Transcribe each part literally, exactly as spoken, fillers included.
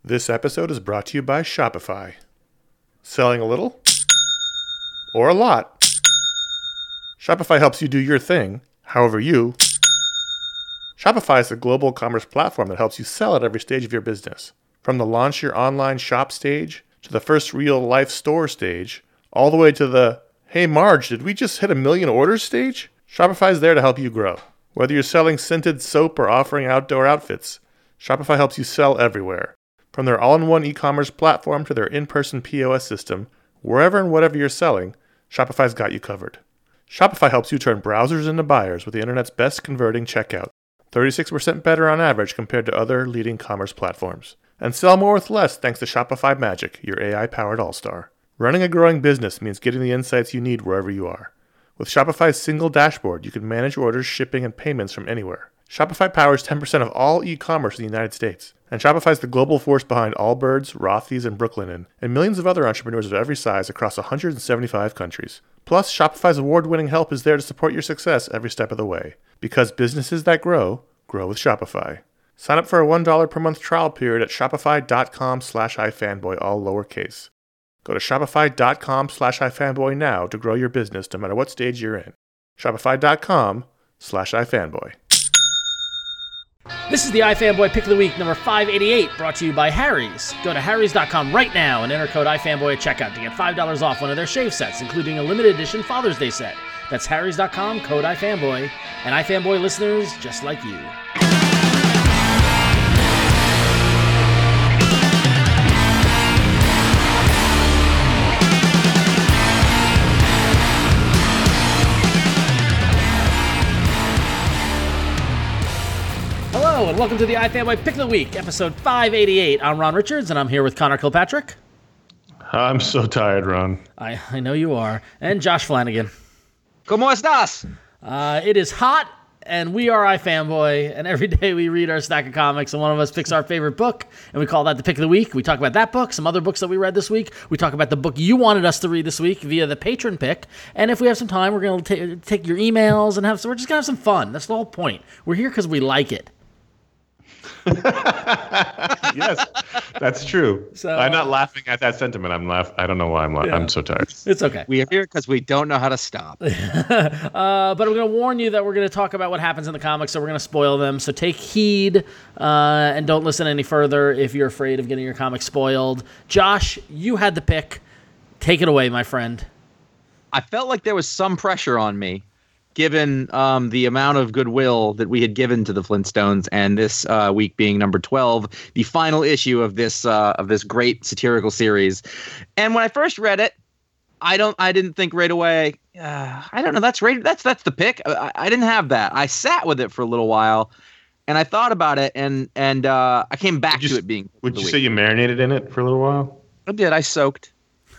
This episode is brought to you by Shopify. Selling a little? Or a lot? Shopify helps you do your thing, however you. Shopify is a global commerce platform that helps you sell at every stage of your business. From the launch your online shop stage, to the first real-life store stage, all the way to the, hey Marge, did we just hit a million orders stage? Shopify is there to help you grow. Whether you're selling scented soap or offering outdoor outfits, Shopify helps you sell everywhere. From their all-in-one e-commerce platform to their in-person P O S system, wherever and whatever you're selling, Shopify's got you covered. Shopify helps you turn browsers into buyers with the internet's best converting checkout, thirty-six percent better on average compared to other leading commerce platforms. And sell more with less thanks to Shopify Magic, your A I-powered all-star. Running a growing business means getting the insights you need wherever you are. With Shopify's single dashboard, you can manage orders, shipping, and payments from anywhere. Shopify powers ten percent of all e-commerce in the United States. And Shopify's the global force behind Allbirds, Rothy's, and Brooklinen, and millions of other entrepreneurs of every size across one hundred seventy-five countries. Plus, Shopify's award-winning help is there to support your success every step of the way. Because businesses that grow, grow with Shopify. Sign up for a one dollar per month trial period at shopify.com slash ifanboy, all lowercase. Go to shopify.com slash ifanboy now to grow your business no matter what stage you're in. Shopify.com slash ifanboy. This is the iFanboy Pick of the Week, number five eighty-eight, brought to you by Harry's. Go to harrys dot com right now and enter code iFanboy at checkout to get five dollars off one of their shave sets, including a limited edition Father's Day set. That's harrys dot com, code iFanboy, and iFanboy listeners just like you. Hello, and welcome to the iFanboy Pick of the Week, episode five eighty-eight. I'm Ron Richards, and I'm here with Connor Kilpatrick. I'm so tired, Ron. I, I know you are. And Josh Flanagan. ¿Cómo estás? Uh, it is hot, and we are iFanboy, and every day we read our stack of comics, and one of us picks our favorite book, and we call that the Pick of the Week. We talk about that book, some other books that we read this week. We talk about the book you wanted us to read this week via the patron pick, and if we have some time, we're going to take your emails, and have so we're just going to have some fun. That's the whole point. We're here because we like it. Yes, that's true. So, I'm not laughing at that sentiment. I'm laugh. I don't know why I'm laughing. Yeah. I'm so tired. It's okay. We are here because we don't know how to stop. uh, but I'm going to warn you that we're going to talk about what happens in the comics, so we're going to spoil them. So take heed uh, and don't listen any further if you're afraid of getting your comics spoiled. Josh, you had the pick. Take it away, my friend. I felt like there was some pressure on me, given um, the amount of goodwill that we had given to the Flintstones, and this uh, week being number twelve, the final issue of this uh, of this great satirical series. And when I first read it, I don't, I didn't think right away. Uh, I don't know. That's right. That's that's the pick. I, I didn't have that. I sat with it for a little while, and I thought about it, and and uh, I came back Would to you, it being. Would you week. say you marinated in it for a little while? I did. I soaked.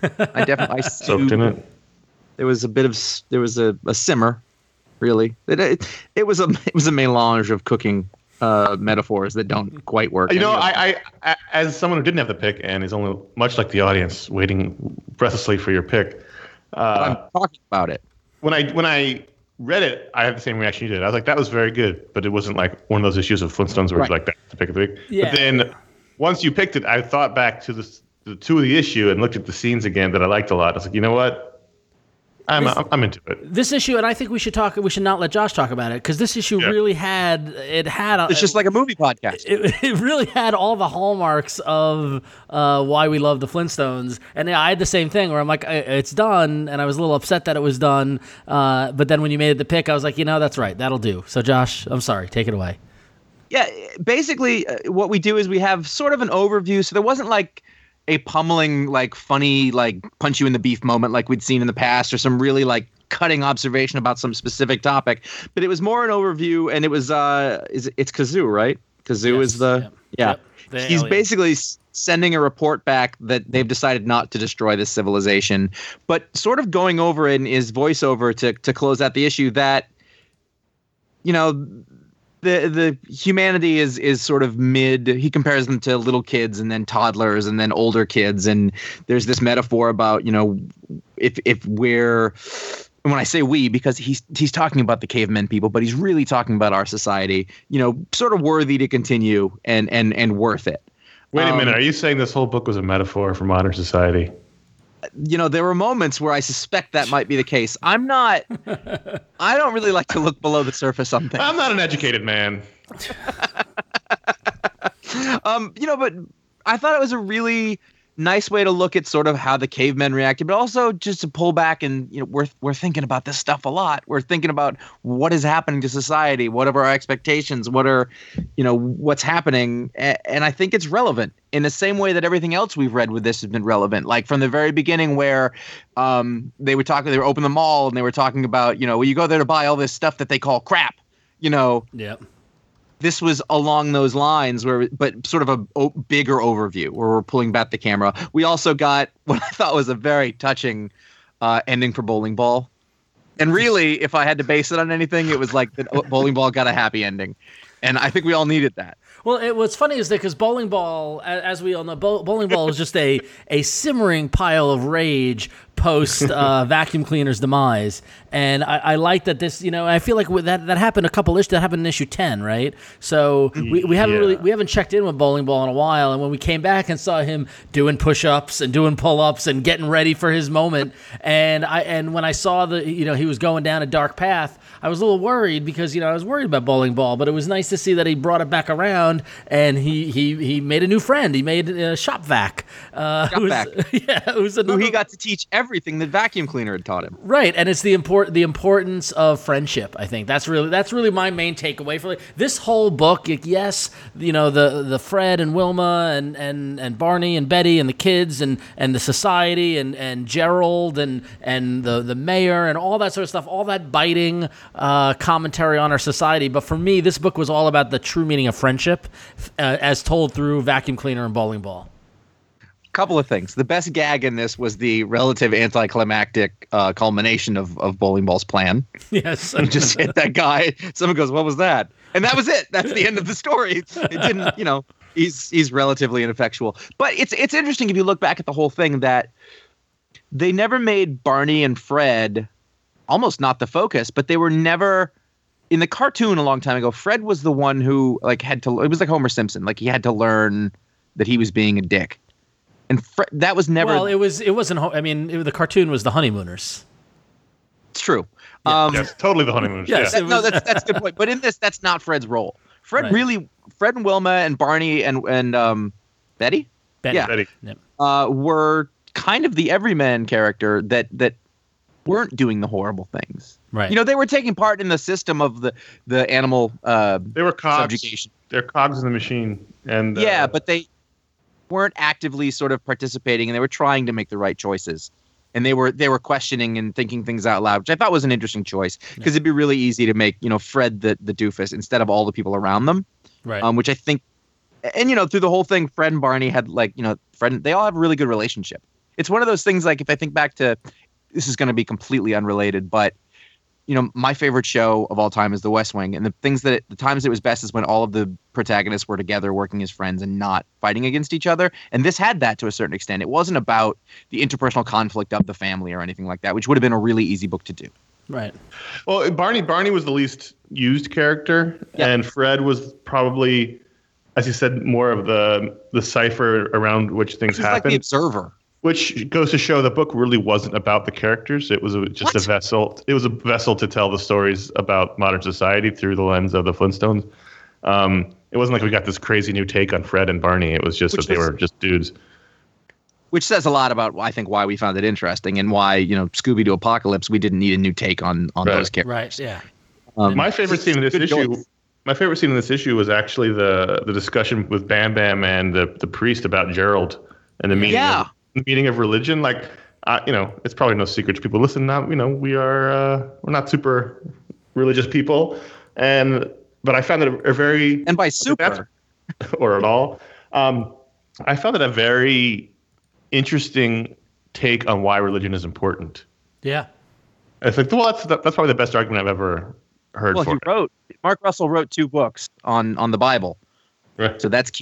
I definitely I Soaked in it. There was a bit of there was a, a simmer. Really, it, it it was a it was a melange of cooking uh, metaphors that don't quite work. You know, anyway. I, I, I, as someone who didn't have the pick and is only much like the audience, waiting breathlessly for your pick. Uh, I'm talking about it. when I when I read it, I had the same reaction you did. I was like, that was very good, but it wasn't like one of those issues of Flintstones where Right. it's like that's the pick of the week. Yeah. But then once you picked it, I thought back to the the two of the issue and looked at the scenes again that I liked a lot. I was like, you know what? I'm This- I'm, I'm into it. This issue, and I think we should talk. We should not let Josh talk about it because this issue Yeah. really had it had. A, It's just like a movie podcast. It, it really had all the hallmarks of uh, why we love the Flintstones, and yeah, I had the same thing where I'm like, "I- it's done, and I was a little upset that it was done. Uh, but then when you made it the pick, I was like, you know, that's right, that'll do. So Josh, I'm sorry, take it away. Yeah, basically, uh, what we do is we have sort of an overview. So there wasn't like a pummeling, like funny, like punch you in the beef moment like we'd seen in the past, or some really like cutting observation about some specific topic. But it was more an overview, and it was uh, is it's Kazoo, right? Kazoo Yes, is the yep, yeah. yep, the He's alien. basically s- sending a report back that they've decided not to destroy this civilization, but sort of going over in his voiceover to to close out the issue that, you know, the the humanity is is sort of mid. He compares them to little kids and then toddlers and then older kids, and there's this metaphor about, you know, if if we're, and when I say we, because he's he's talking about the cavemen people, but he's really talking about our society, you know, sort of worthy to continue and and and worth it. Wait a Um, minute. Are you saying this whole book was a metaphor for modern society? You know, there were moments where I suspect that might be the case. I'm not. I don't really like to look below the surface on things. I'm not an educated man. um, you know, but I thought it was a really nice way to look at sort of how the cavemen reacted, but also just to pull back and, you know, we're we're thinking about this stuff a lot. We're thinking about what is happening to society, what are our expectations, what are, you know, what's happening, and I think it's relevant in the same way that everything else we've read with this has been relevant. Like from the very beginning, where um, they were talking, they were open the mall and they were talking about, you know, well, you go there to buy all this stuff that they call crap, you know. Yeah. This was along those lines, where, but sort of a o- bigger overview where we're pulling back the camera. We also got what I thought was a very touching uh, ending for Bowling Ball. And really, if I had to base it on anything, it was like that Bowling Ball got a happy ending. And I think we all needed that. Well, it, what's funny is that because Bowling Ball, a- as we all know, Bow- Bowling Ball is just a, a simmering pile of rage post uh, Vacuum Cleaner's demise, and I, I like that this, you know, I feel like with that that happened a couple issues. That happened in issue ten, right? So we, we haven't Yeah. really we haven't checked in with Bowling Ball in a while, and when we came back and saw him doing push-ups and doing pull-ups and getting ready for his moment, and I and when I saw the, you know, he was going down a dark path, I was a little worried because, you know, I was worried about Bowling Ball, but it was nice to see that he brought it back around and he he he made a new friend. He made uh, Shopvac. Uh, who's- Shopvac. yeah, who's Who another, he got to teach everything that Vacuum Cleaner had taught him. right, and it's the import the importance of friendship. I think that's really that's really my main takeaway for like, this whole book. Like, yes, you know, the the Fred and Wilma and, and, and Barney and Betty and the kids and, and the society and, and Gerald and and the the mayor and all that sort of stuff. All that biting uh, commentary on our society. But for me, this book was all about the true meaning of friendship, uh, as told through Vacuum Cleaner and Bowling Ball. Couple of things. The best gag in this was the relative anticlimactic uh, culmination of, of Bowling Ball's plan. Yes, He just hit that guy. Someone goes, "What was that?" And that was it. That's the end of the story. It didn't, you know, he's he's relatively ineffectual. But it's it's interesting if you look back at the whole thing that they never made Barney and Fred almost not the focus, but they were never in the cartoon a long time ago. Fred was the one who like had to. It was like Homer Simpson. Like he had to learn that he was being a dick. And Fre- that was never. well, it was it wasn't. ho- I mean, it, the cartoon was the Honeymooners. It's true. Um, Yes, totally the honeymoon. Yes. Yeah. that- no, that's that's a good point. But in this, that's not Fred's role. Fred Right. really, Fred and Wilma and Barney and and um, Betty, Betty. Yeah. Betty. Yep. uh, were kind of the everyman character that that weren't doing the horrible things. Right. You know, they were taking part in the system of the the animal uh, They were cogs. subjugation. They're cogs in the machine. And uh, Yeah, but they weren't actively sort of participating, and they were trying to make the right choices. And they were they were questioning and thinking things out loud, which I thought was an interesting choice because it'd be really easy to make, you know, Fred the, the doofus instead of all the people around them. Right. Um, which I think, and you know, through the whole thing, Fred and Barney had like, you know, Fred, they all have a really good relationship. It's one of those things like if I think back to, this is going to be completely unrelated, but you know, my favorite show of all time is The West Wing, and the things that it, the times it was best is when all of the protagonists were together working as friends and not fighting against each other. And this had that to a certain extent. It wasn't about the interpersonal conflict of the family or anything like that, which would have been a really easy book to do. Right. Well, Barney Barney was the least used character, Yeah. and Fred was probably, as you said, more of the the cipher around which things He's like happen. the observer. Which goes to show the book really wasn't about the characters. It was a, just What? a vessel. It was a vessel to tell the stories about modern society through the lens of the Flintstones. Um, it wasn't like we got this crazy new take on Fred and Barney. It was just Which that they was- were just dudes. Which says a lot about, I think, why we found it interesting and why, you know, Scooby-Doo Apocalypse, we didn't need a new take on on Right. those characters. Right. Yeah. Um, My favorite scene in this good issue. choice. My favorite scene in this issue was actually the the discussion with Bam Bam and the, the priest about Gerald and the meaning. Yeah. Of, the meaning of religion. Like, uh, you know, it's probably no secret to people. Listen, now you know we are uh, we're not super religious people, and but I found it a, a very And by that's- super, or at all. Um, I found it a very interesting take on why religion is important. Yeah. It's like, well, that's that's probably the best argument I've ever heard well, for he it. wrote, Mark Russell wrote two books on on the Bible. Right. So that's key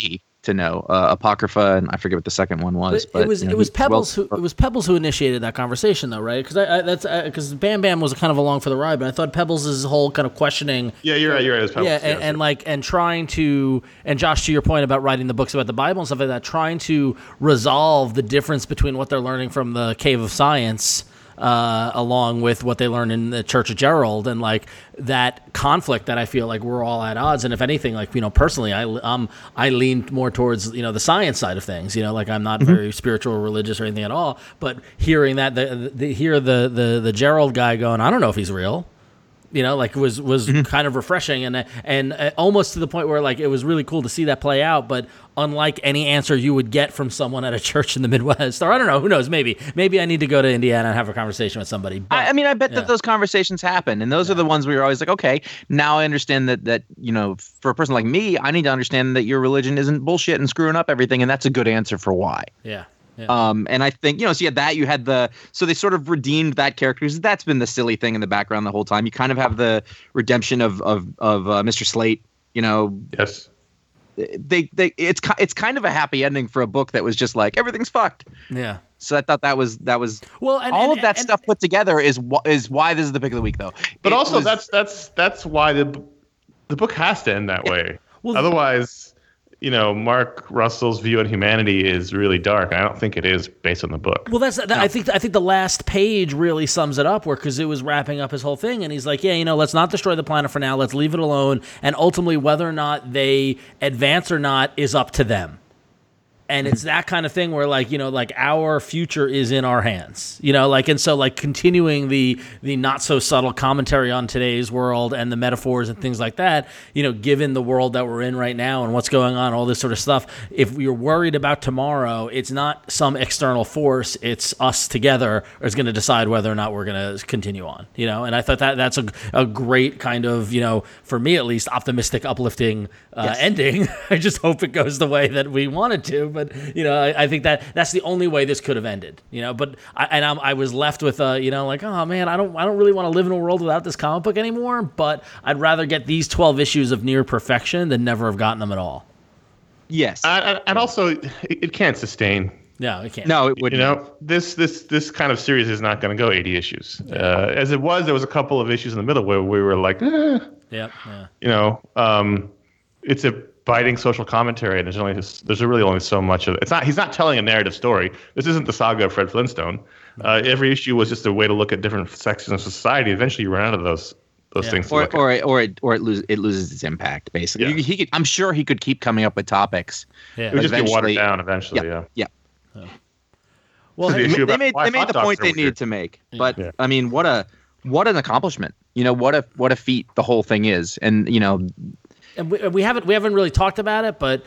to know. Uh, Apocrypha, and I forget what the second one was. But, but it was you know, it was he- Pebbles well, who it was Pebbles who initiated that conversation, though, right? Because I, I that's because Bam Bam was kind of along for the ride, but I thought Pebbles' whole kind of questioning. Yeah, you're right. You're right. It was Pebbles. Yeah, and, Yeah, and like and trying to and Josh, to your point about writing the books about the Bible and stuff like that, trying to resolve the difference between what they're learning from the Cave of Science. Uh, along with what they learn in the Church of Gerald, and like that conflict that I feel like we're all at odds. And if anything, like, you know, personally, I um I lean more towards, you know, the science side of things. You know, like I'm not very spiritual or religious or anything at all. But hearing that, the, the hear the the the Gerald guy going, I don't know if he's real. You know, like was was kind of refreshing, and and uh, almost to the point where like it was really cool to see that play out. But unlike any answer you would get from someone at a church in the Midwest, or I don't know, who knows? Maybe maybe I need to go to Indiana and have a conversation with somebody. But, I, I mean, I bet yeah. that those conversations happen, and those are the ones where you're always like, okay, now I understand that that you know, for a person like me, I need to understand that your religion isn't bullshit and screwing up everything, and that's a good answer for why. yeah. Yeah. Um, and I think, you know, so you had that, you had the, so they sort of redeemed that character, because that's been the silly thing in the background the whole time. You kind of have the redemption of, of, of uh, Mister Slate, you know, Yes. they, they, it's, ki- it's kind of a happy ending for a book that was just like, everything's fucked. Yeah. So I thought that was, that was, Well, and, all and- of that and- stuff put together is, wh- is why this is the pick of the week, though. But It also, was- that's that's that's why the the book has to end that way. Well, Otherwise, you know, Mark Russell's view on humanity is really dark. I don't think it is based on the book. Well, that's that, I think I think the last page really sums it up, where because it was wrapping up his whole thing, and he's like, yeah, you know, let's not destroy the planet for now. Let's leave it alone, and ultimately, whether or not they advance or not is up to them. And it's that kind of thing where, like, you know, like our future is in our hands, you know, like, and so like continuing the the not so subtle commentary on today's world and the metaphors and things like that, you know, given the world that we're in right now and what's going on, all this sort of stuff. If you're worried about tomorrow, it's not some external force; it's us together is going to decide whether or not we're going to continue on, you know. And I thought that that's a a great kind of, you know, for me at least, optimistic, uplifting uh, Yes. ending. I just hope it goes the way that we want it to. But you know, I, I think that that's the only way this could have ended. You know, but I, and I'm, I was left with, uh, you know, like, oh man, I don't, I don't really want to live in a world without this comic book anymore. But I'd rather get these twelve issues of near perfection than never have gotten them at all. yes. And, and also, it, it can't sustain. No, it can't. no, it You wouldn't. know, this this this kind of series is not going to go eighty issues. Uh, as it was, there was a couple of issues in the middle where we were like, eh, Yep. Yeah. you know, um, it's a biting social commentary, and there's only just, there's really only so much of it. It's not he's not telling a narrative story. This isn't the saga of Fred Flintstone. Uh, every issue was just a way to look at different sections of society. Eventually, you run out of those those Yeah. things. To Or, look at. or, or it, or it loses, it loses its impact. Basically, Yeah. You- he could, I'm sure he could keep coming up with topics. Yeah. It would just get watered eventually- down eventually. Yeah, Yeah. yeah. Well, The hey, issue They about made why they made hot the dogs point are they weird. needed to make, but Yeah. I mean, what a what an accomplishment! You know, what a what a feat the whole thing is, and you know, and we, we haven't we haven't really talked about it, but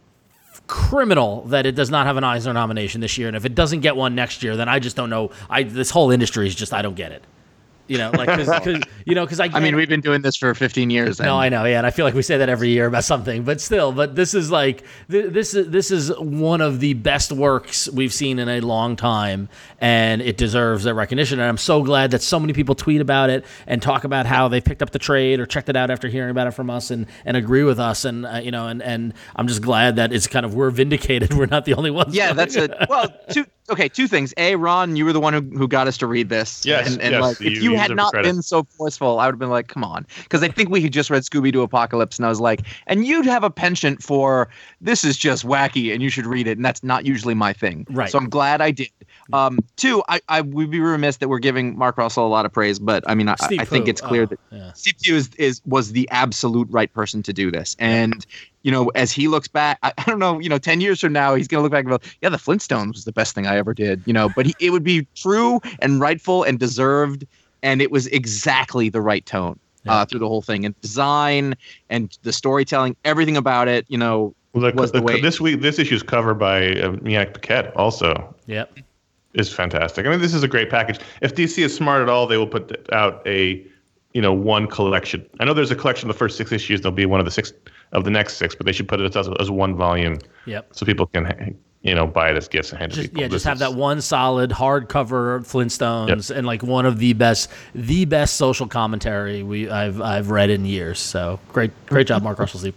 criminal that it does not have an Eisner nomination this year, and if it doesn't get one next year, then I just don't know. I this whole industry is just I don't get it. You know, like because you know because I I mean, we've been doing this for fifteen years. No, and- I know, yeah, and I feel like we say that every year about something, but still, but this is like th- this is this is one of the best works we've seen in a long time, and it deserves that recognition. And I'm so glad that so many people tweet about it and talk about how they picked up the trade or checked it out after hearing about it from us and and agree with us, and uh, you know, and and I'm just glad that it's kind of we're vindicated. We're not the only ones. Yeah, doing that's it. a well. Two okay, two things. A, Ron, you were the one who, who got us to read this. Yes, and, and yes, like, you- if you you had deserve not credit. been so forceful, I would have been like, come on, because I think we had just read Scooby Doo Apocalypse, and I was like, and you'd have a penchant for this is just wacky, and you should read it, and that's not usually my thing. Right. So I'm glad I did. Um, two, I, I would be remiss that we're giving Mark Russell a lot of praise, but I mean, I, Steve I think Pugh, it's clear oh, that yeah. Steve Pugh is, is was the absolute right person to do this, and you know, as he looks back, I, I don't know, you know, ten years from now, he's gonna look back and go, yeah, the Flintstones was the best thing I ever did, you know, but he, it would be true and rightful and deserved, and it was exactly the right tone Yeah. uh, through the whole thing, and design and the storytelling, everything about it, you know, Well, the, was the the- way. this week, this issue is covered by uh, Miak Paquette. Also, Yep. is fantastic. I mean, this is a great package. If D C is smart at all, they will put out a, you know, one collection. I know there's a collection of the first six issues. There'll be one of the six of the next six, but they should put it as, as one volume Yep. so people can, you know, buy it as gifts and hand to Just, people. yeah, just This have is- that one solid hardcover Flintstones and like one of the best, the best social commentary we I've I've read in years. So great, great job, Mark Russell, Steve Pugh.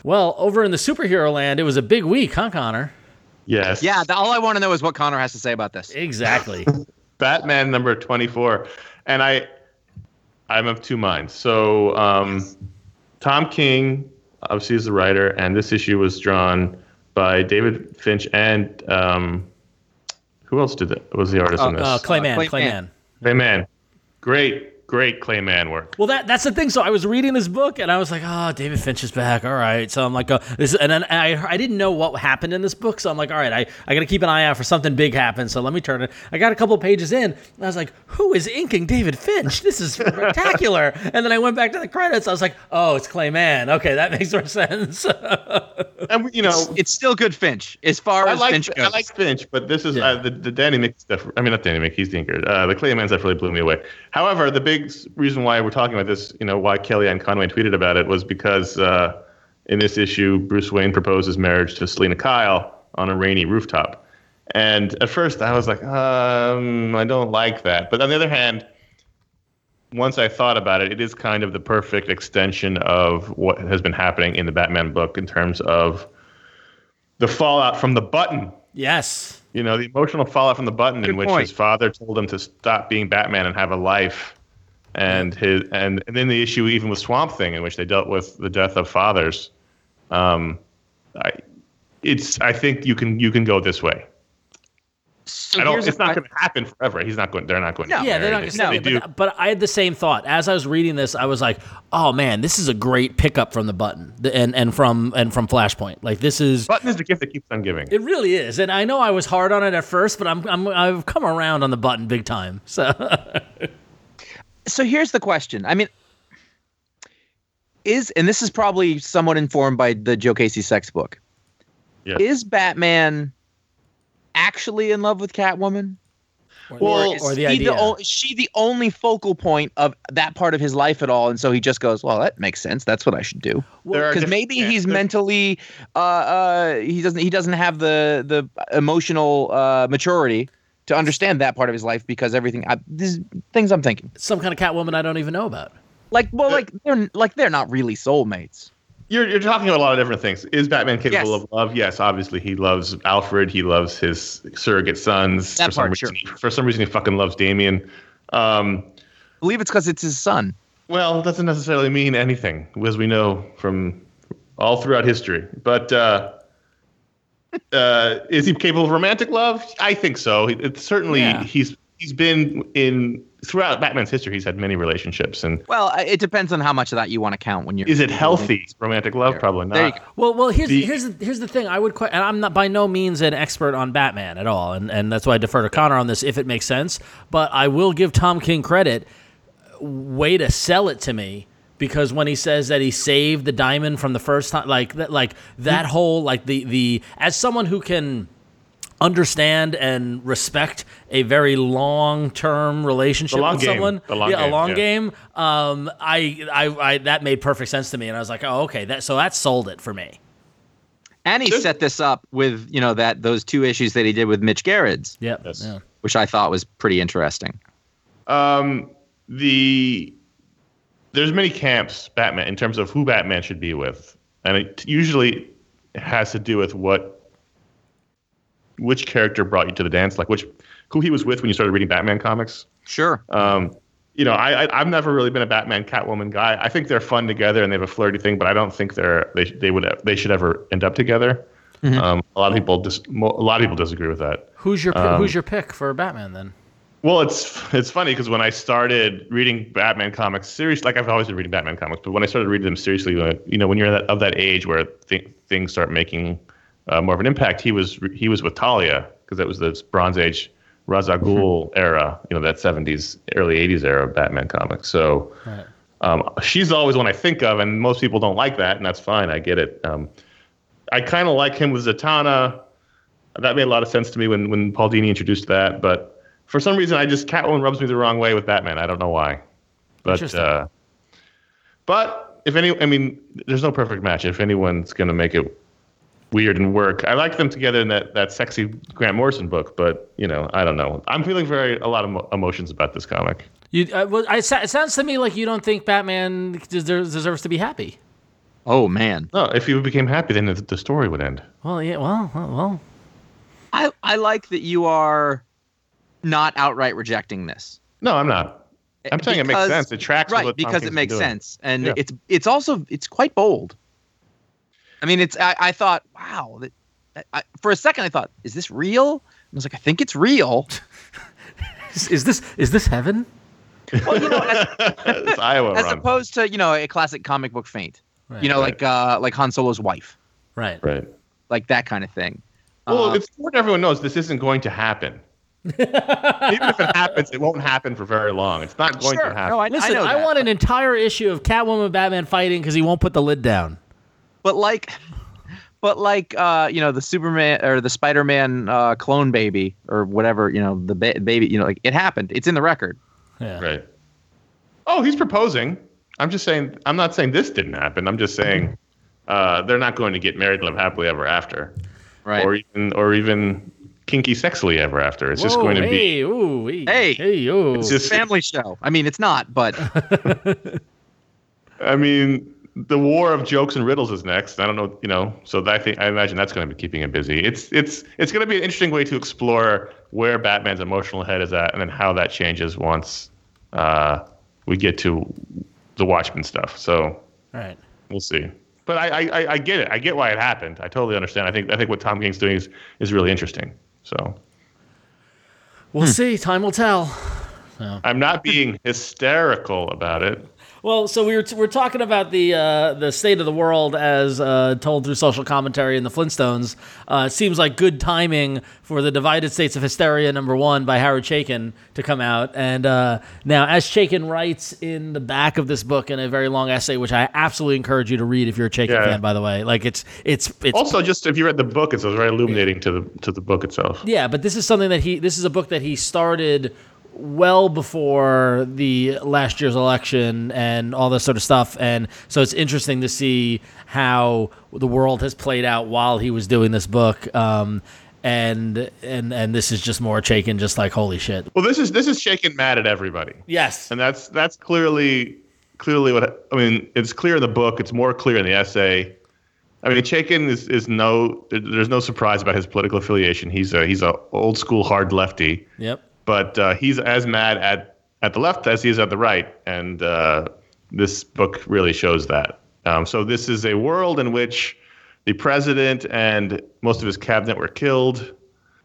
Well, over in the superhero land, it was a big week, huh, Connor? Yes. Yeah, the, all I want to know is what Connor has to say about this. Exactly. Batman number twenty-four. And I, I'm of two minds. So um, Tom King, obviously, is the writer, and this issue was drawn by David Finch and um, who else did it? Was the artist Uh, in this? Uh, Clayman, Uh, Clayman. Clayman. Clayman. Great, great Clayman work. Well, that that's the thing. So I was reading this book, and I was like, "Oh, David Finch is back. All right." So I'm like, oh, "This," and then I I didn't know what happened in this book, so I'm like, "All right, I, I got to keep an eye out for something big happen." So let me turn it. I got a couple of pages in, and I was like, "Who is inking David Finch? This is spectacular!" And then I went back to the credits. I was like, "Oh, it's Clayman. Okay, that makes more sense." And you know, It's still good Finch as far I as like Finch goes. I like Finch, but this is Yeah. uh, the the Danny Mick stuff. I mean, not Danny Mick, he's the inker. Uh, the Clayman stuff really blew me away. However, the big s- reason why we're talking about this, you know, why Kellyanne Conway tweeted about it was because uh, in this issue, Bruce Wayne proposes marriage to Selena Kyle on a rainy rooftop. And at first, I was like, um, I don't like that. But on the other hand, once I thought about it, it is kind of the perfect extension of what has been happening in the Batman book in terms of the fallout from the button. Yes. You know, the emotional fallout from the button in Good which point. his father told him to stop being Batman and have a life. And his and, and then the issue even with Swamp Thing in which they dealt with the death of fathers. Um, I, it's I think you can you can go this way. So I don't. here's It's a- not going to happen forever. He's not going. They're not going. No. to Yeah, they're not marry. going to They, stay. they do. But, but I had the same thought as I was reading this. I was like, "Oh man, this is a great pickup from the button the- and and from and from Flashpoint. Like this is Button is the gift that keeps on giving. it really is." And I know I was hard on it at first, but I'm, I'm I've come around on the button big time. So so here's the question. I mean, is and this is probably somewhat informed by the Joe Casey sex book. Yes. Is Batman actually in love with Catwoman? Well, or is or the he idea. o- is she the only focal point of that part of his life at all? And so he just goes, well, that makes sense. That's what I should do. There are Because different- maybe yeah, he's there- mentally, uh, uh, he doesn't, he doesn't have the the emotional uh, maturity to understand that part of his life because everything. I, these things I'm thinking, some kind of Catwoman I don't even know about. like, well, like they're like they're not really soulmates. You're you're talking about a lot of different things. Is Batman capable Yes. of love? Yes, obviously he loves Alfred. He loves his surrogate sons. That for some part, reason, he, for some reason, he fucking loves Damien. Um, I believe it's because it's his son. well, it doesn't necessarily mean anything, as we know from all throughout history. But uh, uh, is he capable of romantic love? I think so. It's certainly Yeah. he's he's been in throughout Batman's history. He's had many relationships, and Well, I- it depends on how much of that you want to count when you're. is it healthy romantic love? Probably not. There you go. Well, well, here's The- here's the, here's the thing. I would, que- and I'm not by no means an expert on Batman at all, and and that's why I defer to Connor on this if it makes sense. But I will give Tom King credit. Way to sell it to me, because when he says that he saved the diamond from the first time, like that, like that whole like the the as someone who can understand and respect a very long-term relationship The long with game. someone, The long yeah, a game, long yeah. game. Um, I, I, I, that made perfect sense to me, and I was like, oh, okay, that so that sold it for me. And he set this up with, you know, that those two issues that he did with Mitch Gerrits, Yep. Yes. Yeah. which I thought was pretty interesting. Um, the there's many camps Batman in terms of who Batman should be with, and it usually has to do with what which character brought you to the dance, like which who he was with when you started reading Batman comics. Sure. Um, you know, I, I I've never really been a Batman Catwoman guy. I think they're fun together and they have a flirty thing, but I don't think they're they they would they should ever end up together. Um, a lot of people dis, mo- a lot of people disagree with that. Who's your pi- Um, who's your pick for Batman then? Well, it's it's funny because when I started reading Batman comics seriously, like I've always been reading Batman comics, but when I started reading them seriously, uh, you know, when you're that, of that age where th- things start making uh, more of an impact, he was he was with Talia because that was the Bronze Age Ra's al Ghul era, you know, that seventies, early eighties era of Batman comics. So Right. um, she's always one I think of, and most people don't like that, and that's fine. I get it. Um, I kind of like him with Zatanna. That made a lot of sense to me when when Paul Dini introduced that, but for some reason, I just Catwoman rubs me the wrong way with Batman. I don't know why, but Interesting. uh, but if any, I mean, there's no perfect match. If anyone's gonna make it weird and work, I like them together in that that sexy Grant Morrison book. But you know, I don't know. I'm feeling very a lot of mo- emotions about this comic. You, uh, well, I, it sounds to me like you don't think Batman deserves, deserves to be happy. Oh man. No, if he became happy, then the, the story would end. Well, yeah. Well, well, well. I I like that you are not outright rejecting this. No, I'm not. I'm saying it makes Because- sense. It tracks with Right, what Tom because King's it makes been doing. sense, and Yeah. it's it's also it's quite bold. I mean, it's I, I thought, wow, that, I, for a second I thought, is this real? I was like, I think it's real. Is, is this is this heaven? Well, you know, as, It's Iowa as run. opposed to you know a classic comic book feint. Right. You know, Right. like uh, like Han Solo's wife, Right. Right. like that kind of thing. Well, Uh, it's important everyone knows this isn't going to happen. Even if it happens, it won't happen for very long. It's not going sure. to happen. No, I, Listen, I know I, that. want an entire issue of Catwoman and Batman fighting because he won't put the lid down. But like, but like, uh, you know, the Superman or the Spider-Man uh, clone baby or whatever, you know, the ba- baby, you know, like it happened. It's in the record. Yeah. Right. Oh, he's proposing. I'm just saying. I'm not saying this didn't happen. I'm just saying uh, they're not going to get married and live happily ever after, Right. or even or even kinky sexily ever after. It's just Whoa, going to be. hey, ooh, hey, Hey. hey, ooh. It's just. Family show. I mean, it's not, but I mean, the war of jokes and riddles is next. I don't know, you know. So that, I think I imagine that's going to be keeping him busy. It's it's it's going to be an interesting way to explore where Batman's emotional head is at, and then how that changes once uh, we get to the Watchmen stuff. So Right. we'll see. But I, I I get it. I get why it happened. I totally understand. I think I think what Tom King's doing is is really interesting. So We'll see. Time will tell. I'm not being hysterical about it. Well, so we were t- we're talking about the uh, the state of the world as uh, told through social commentary in the Flintstones. Uh, it seems like good timing for the Divided States of Hysteria number one by Howard Chaykin to come out. And uh, now, as Chaykin writes in the back of this book in a very long essay, which I absolutely encourage you to read if you're a Chaykin Yeah. fan, by the way. Like it's it's it's Also, just if you read the book, it's very illuminating to the to the book itself. Yeah, but this is something that he this is a book that he started well before the last year's election and all this sort of stuff, and so it's interesting to see how the world has played out while he was doing this book. Um, and and and this is just more Chaykin, just like holy shit. Well, this is this is shaking mad at everybody, Yes. and that's that's clearly clearly what I mean. It's clear in the book. It's more clear in the essay. I mean, Chaykin is is no. There's no surprise about his political affiliation. He's a he's a old school hard lefty. Yep. But uh, he's as mad at, at the left as he is at the right, and uh, this book really shows that. Um, so this is a world in which the president and most of his cabinet were killed,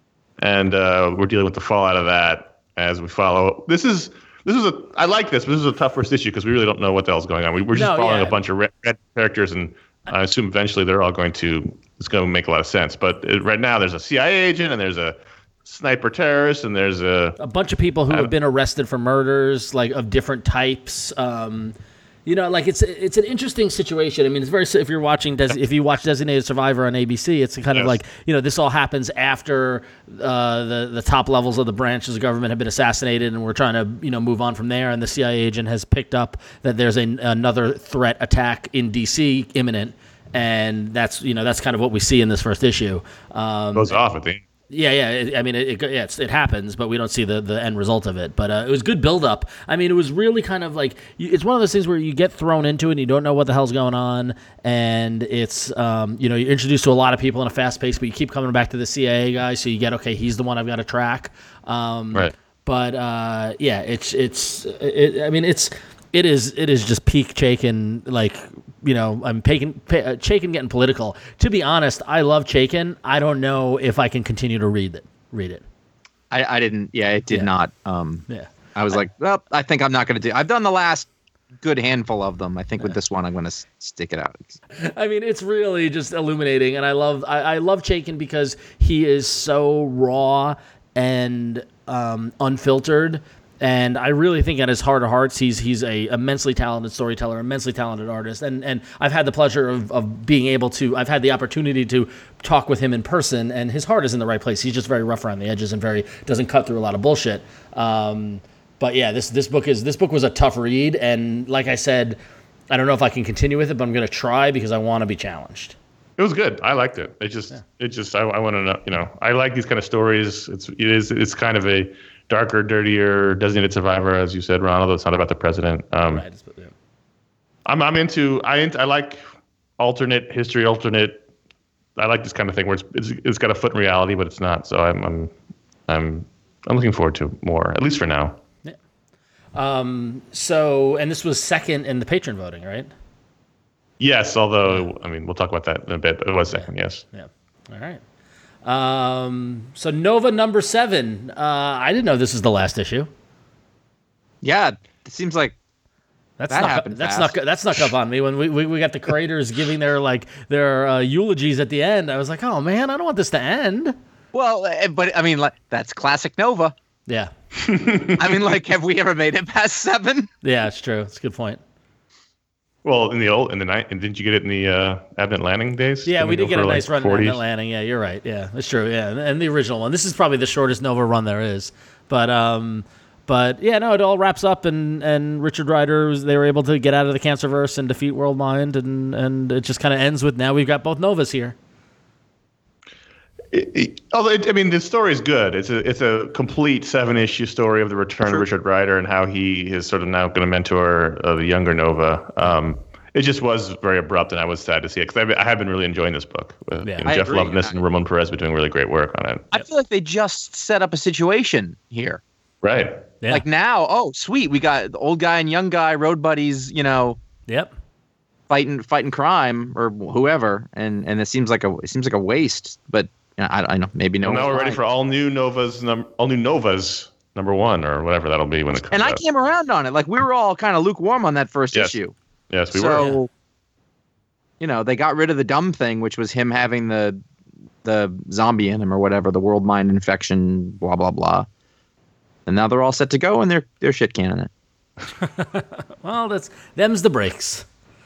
and uh, we're dealing with the fallout of that as we follow. This is this is a I like this, but this is a tough first issue because we really don't know what the hell's going on. We, we're just No, following yeah. a bunch of red, red characters, and I assume eventually they're all going to it's going to make a lot of sense. But uh, right now, there's a C I A agent, and there's a sniper terrorist, and there's a A bunch of people who have been arrested for murders, like of different types. Um, you know, like it's it's an interesting situation. I mean, it's very if you're watching Des- if you watch Designated Survivor on A B C, it's kind of Yes. like you know this all happens after uh, the the top levels of the branches of government have been assassinated, and we're trying to you know move on from there. And the C I A agent has picked up that there's a, another threat attack in D C imminent, and that's you know that's kind of what we see in this first issue. Um, goes off at the end. yeah, yeah. it- I mean, it it, yeah, it's, it happens, but we don't see the, the end result of it. But uh, it was good build up. I mean, it was really kind of like you, it's one of those things where you get thrown into it and you don't know what the hell's going on, and it's um, you know you're introduced to a lot of people in a fast pace, but you keep coming back to the C I A guy, so you get okay, he's the one I've got to track. Um, Right. But uh, yeah, it's it's it, I mean it's it is it is just peak Chaykin, like you know I'm taking uh, Chaykin getting political. To be honest, I love Chaykin. I don't know if I can continue to read it. Read it. I, I didn't. Yeah, it did Yeah. not. Um, Yeah. I was like, well, I think I'm not going to do. I've done the last good handful of them. I think with this one, I'm going to stick it out. I mean, it's really just illuminating, and I love I, I love Chaykin because he is so raw and um, unfiltered. And I really think at his heart of hearts, he's he's a immensely talented storyteller, immensely talented artist. And and I've had the pleasure of, of being able to, I've had the opportunity to talk with him in person, and his heart is in the right place. He's just very rough around the edges and very doesn't cut through a lot of bullshit. Um, but yeah, this this book is this book was a tough read, and like I said, I don't know if I can continue with it, but I'm going to try because I want to be challenged. It was good. I liked it. It just, it just, I, I want to know, you know, I like these kind of stories. It's, it is, it's kind of a darker, dirtier, designated survivor, as you said, Ron, although it's not about the president. Um, Right. It's- yeah. I'm, I'm into, I, int- I like alternate history, alternate. I like this kind of thing where it's, it's it's got a foot in reality, but it's not. So I'm I'm I'm I'm looking forward to more, at least for now. Yeah. Um. So, and this was second in the patron voting, right? Yes, although I mean we'll talk about that in a bit. But it was second, yeah. yes. Yeah. All right. Um. So Nova number seven. Uh, I didn't know this is the last issue. Yeah, it seems like That's that snuck, happened that's fast. snuck, that snuck up on me when we, we, we got the creators giving their like their uh, eulogies at the end. I was like, oh man, I don't want this to end. Well, eh, but I mean, like that's classic Nova. Yeah. I mean, like, have we ever made it past seven? Yeah, it's true. It's a good point. Well, in the old in the night, and didn't you get it in the uh, Abnett Landing days? Yeah, Didn't we they did go get a for, nice like, run forties? in Landing. Yeah, you're right. Yeah, that's true. Yeah, and, and the original one. This is probably the shortest Nova run there is. But um, but yeah, no, it all wraps up, and and Richard Rider was, they were able to get out of the Cancerverse and defeat World Mind, and and it just kind of ends with now we've got both Novas here. It, it, although it, I mean, the story is good. It's a it's a complete seven issue story of the return Sure. of Richard Rider and how he is sort of now going to mentor uh, the younger Nova. Um, it just was very abrupt, and I was sad to see it because I have been really enjoying this book. With, Yeah. you know, I Jeff agree. Loveness and Ramon Perez been doing really great work on it. I feel like they just set up a situation here. Right. Yeah. Like now, oh sweet, we got the old guy and young guy road buddies, you know, Yep. fighting fighting crime or whoever, and and it seems like a it seems like a waste. But you know, I I know maybe no. Well, now one's we're ready lying. for all new Novas, num- all new Novas number one or whatever that'll be when it comes And I out. came around on it. Like we were all kind of lukewarm on that first Yes. issue. Yes, we so, were. you know, they got rid of the dumb thing, which was him having the the zombie in him or whatever, the world mind infection, blah blah blah. And now they're all set to go, and they're they're shit canning it. Well, that's them's the breaks.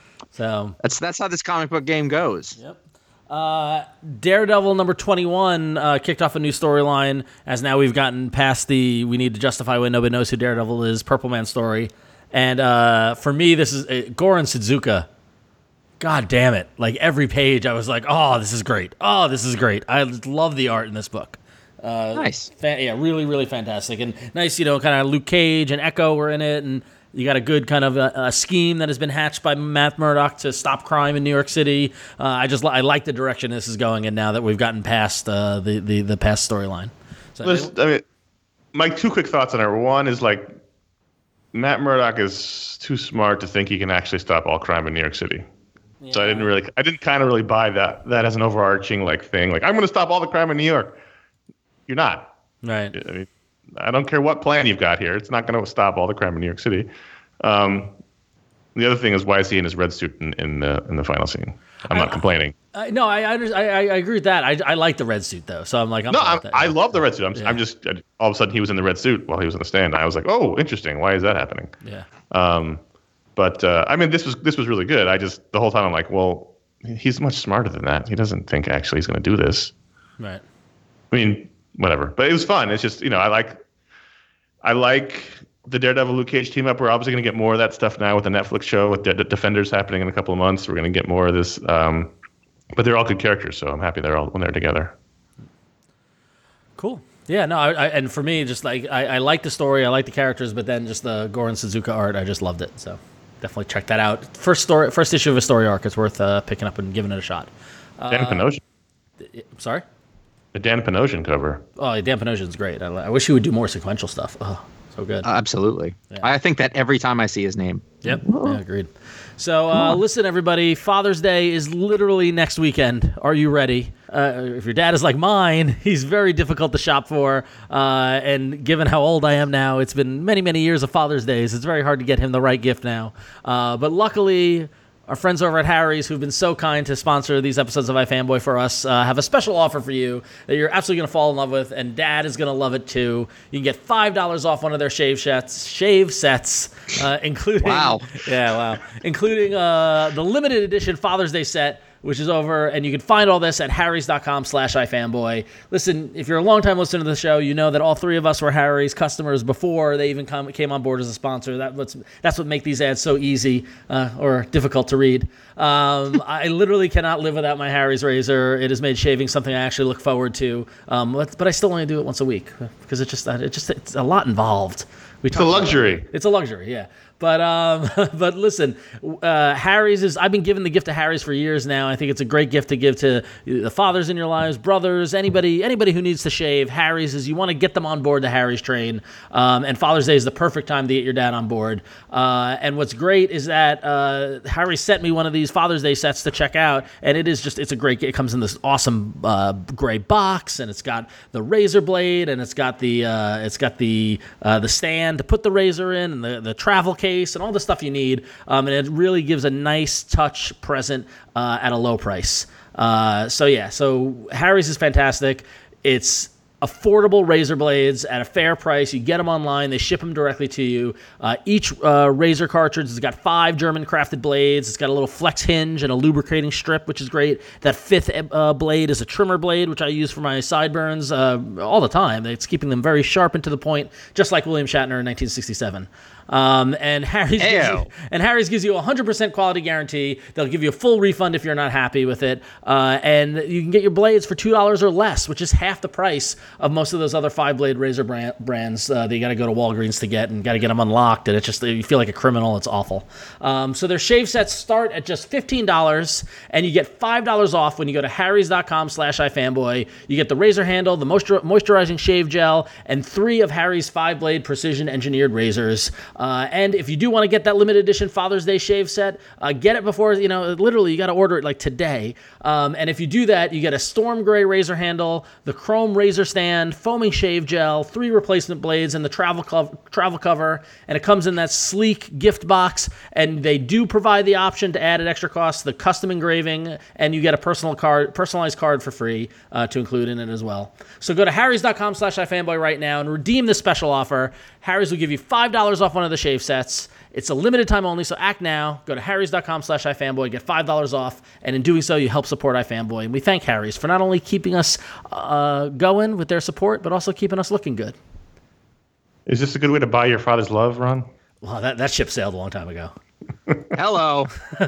So That's that's how this comic book game goes. Yep. Uh, Daredevil number twenty-one uh, kicked off a new storyline as now we've gotten past the we need to justify when nobody knows who Daredevil is Purple Man story. And uh, for me, this is uh, Goran Sudzuka. God damn it. Like every page I was like, oh, this is great. Oh, this is great. I love the art in this book. Uh, Nice. Fa- yeah, really, really fantastic. And nice, you know, kind of Luke Cage and Echo were in it. And you got a good kind of a, a scheme that has been hatched by Matt Murdock to stop crime in New York City. Uh, I just li- I like the direction this is going in now that we've gotten past uh, the, the, the past storyline. So, Listen, I mean, my two quick thoughts on it. One is like Matt Murdock is too smart to think he can actually stop all crime in New York City. So I didn't really, I didn't kind of really buy that that as an overarching like thing. Like I'm going to stop all the crime in New York. You're not. right. I mean, I don't care what plan you've got here. It's not going to stop all the crime in New York City. Um, the other thing is, why is he in his red suit in, in the in the final scene? I'm not complaining. Uh, no, I, I I I agree with that. I, I like the red suit though, so I'm like, I'm No, fine I'm, with that. I love the red suit. I'm, Yeah. I'm just all of a sudden he was in the red suit while he was in the stand. I was like, oh, interesting. Why is that happening? Yeah. Um, but uh, I mean, this was this was really good. I just the whole time I'm like, well, he's much smarter than that. He doesn't think actually he's going to do this. Right. I mean, whatever. But it was fun. It's just, you know, I like I like the Daredevil Luke Cage team up. We're obviously going to get more of that stuff now with the Netflix show with the Defenders happening in a couple of months. We're going to get more of this. Um, but they're all good characters, so I'm happy they're all when they're together. Cool. Yeah, no, I, I, and for me, just like I, I like the story, I like the characters, but then just the Goran Sudzuka art, I just loved it. So definitely check that out. First story, first issue of a story arc. It's worth uh, picking up and giving it a shot. Dan Panosian. Sorry. The Dan Panosian cover. Oh, Dan Panosian's great. I, I wish he would do more sequential stuff. Oh, so good. Uh, absolutely. Yeah. I think that every time I see his name. Yep. Yeah, agreed. So uh, listen, everybody. Father's Day is literally next weekend. Are you ready? Uh, if your dad is like mine, he's very difficult to shop for. Uh, and given how old I am now, it's been many, many years of Father's Days. It's very hard to get him the right gift now. Uh, but luckily, our friends over at Harry's, who've been so kind to sponsor these episodes of iFanboy for us, uh, have a special offer for you that you're absolutely going to fall in love with, and Dad is going to love it too. You can get five dollars off one of their shave sets, shave sets, uh, including Wow. yeah, wow, including uh, the limited edition Father's Day set, which is over, and you can find all this at harrys.com slash ifanboy. Listen, if you're a longtime listener to the show, you know that all three of us were Harry's customers before they even come, came on board as a sponsor. That what's, that's what makes these ads so easy uh, or difficult to read. Um, I literally cannot live without my Harry's razor. It has made shaving something I actually look forward to, um, but, but I still only do it once a week because it just, it just it's a lot involved. We It's a luxury. It's a luxury, yeah. But um, but listen, uh, Harry's is. I've been giving the gift to Harry's for years now. I think it's a great gift to give to the fathers in your lives, brothers, anybody anybody who needs to shave. Harry's is. You want to get them on board the Harry's train. Um, and Father's Day is the perfect time to get your dad on board. Uh, and what's great is that uh, Harry sent me one of these Father's Day sets to check out, and it is just it's a great. It comes in this awesome uh, gray box, and it's got the razor blade, and it's got the uh, it's got the uh, the stand to put the razor in, and the the travel case. And all the stuff you need, um, and it really gives a nice touch present uh, at a low price. Uh, so yeah, so Harry's is fantastic. It's affordable razor blades at a fair price. You get them online. They ship them directly to you. Uh, each uh, razor cartridge has got five German crafted blades. It's got a little flex hinge and a lubricating strip, which is great. That fifth uh, blade is a trimmer blade, which I use for my sideburns uh, all the time. It's keeping them very sharp and to the point, just like William Shatner in nineteen sixty-seven. Um, and Harry's gives you, and Harry's gives you a hundred percent quality guarantee. They'll give you a full refund if you're not happy with it, uh, and you can get your blades for two dollars or less, which is half the price of most of those other five blade razor brand, brands uh, that you got to go to Walgreens to get, and got to get them unlocked. And it's just you feel like a criminal. It's awful. Um, so their shave sets start at just fifteen dollars, and you get five dollars off when you go to harrys dot com slash ifanboy. You get the razor handle, the moistur- moisturizing shave gel, and three of Harry's five blade precision engineered razors. Uh, and if you do want to get that limited edition Father's Day shave set, uh, get it before, you know, literally you got to order it like today. Um, and if you do that, you get a storm gray razor handle, the chrome razor stand, foaming shave gel, three replacement blades, and the travel, co- travel cover. And it comes in that sleek gift box. And they do provide the option to add at extra cost the custom engraving, and you get a personal card, personalized card for free uh, to include in it as well. So go to harrys dot com slash ifanboy right now and redeem this special offer. Harry's will give you five dollars off one of the shave sets. It's a limited time only, so act now. Go to harrys dot com slash ifanboy, get five dollars off, and in doing so, you help support iFanboy. And we thank Harry's for not only keeping us uh, going with their support, but also keeping us looking good. Is this a good way to buy your father's love, Ron? Well, that, that ship sailed a long time ago. Hello.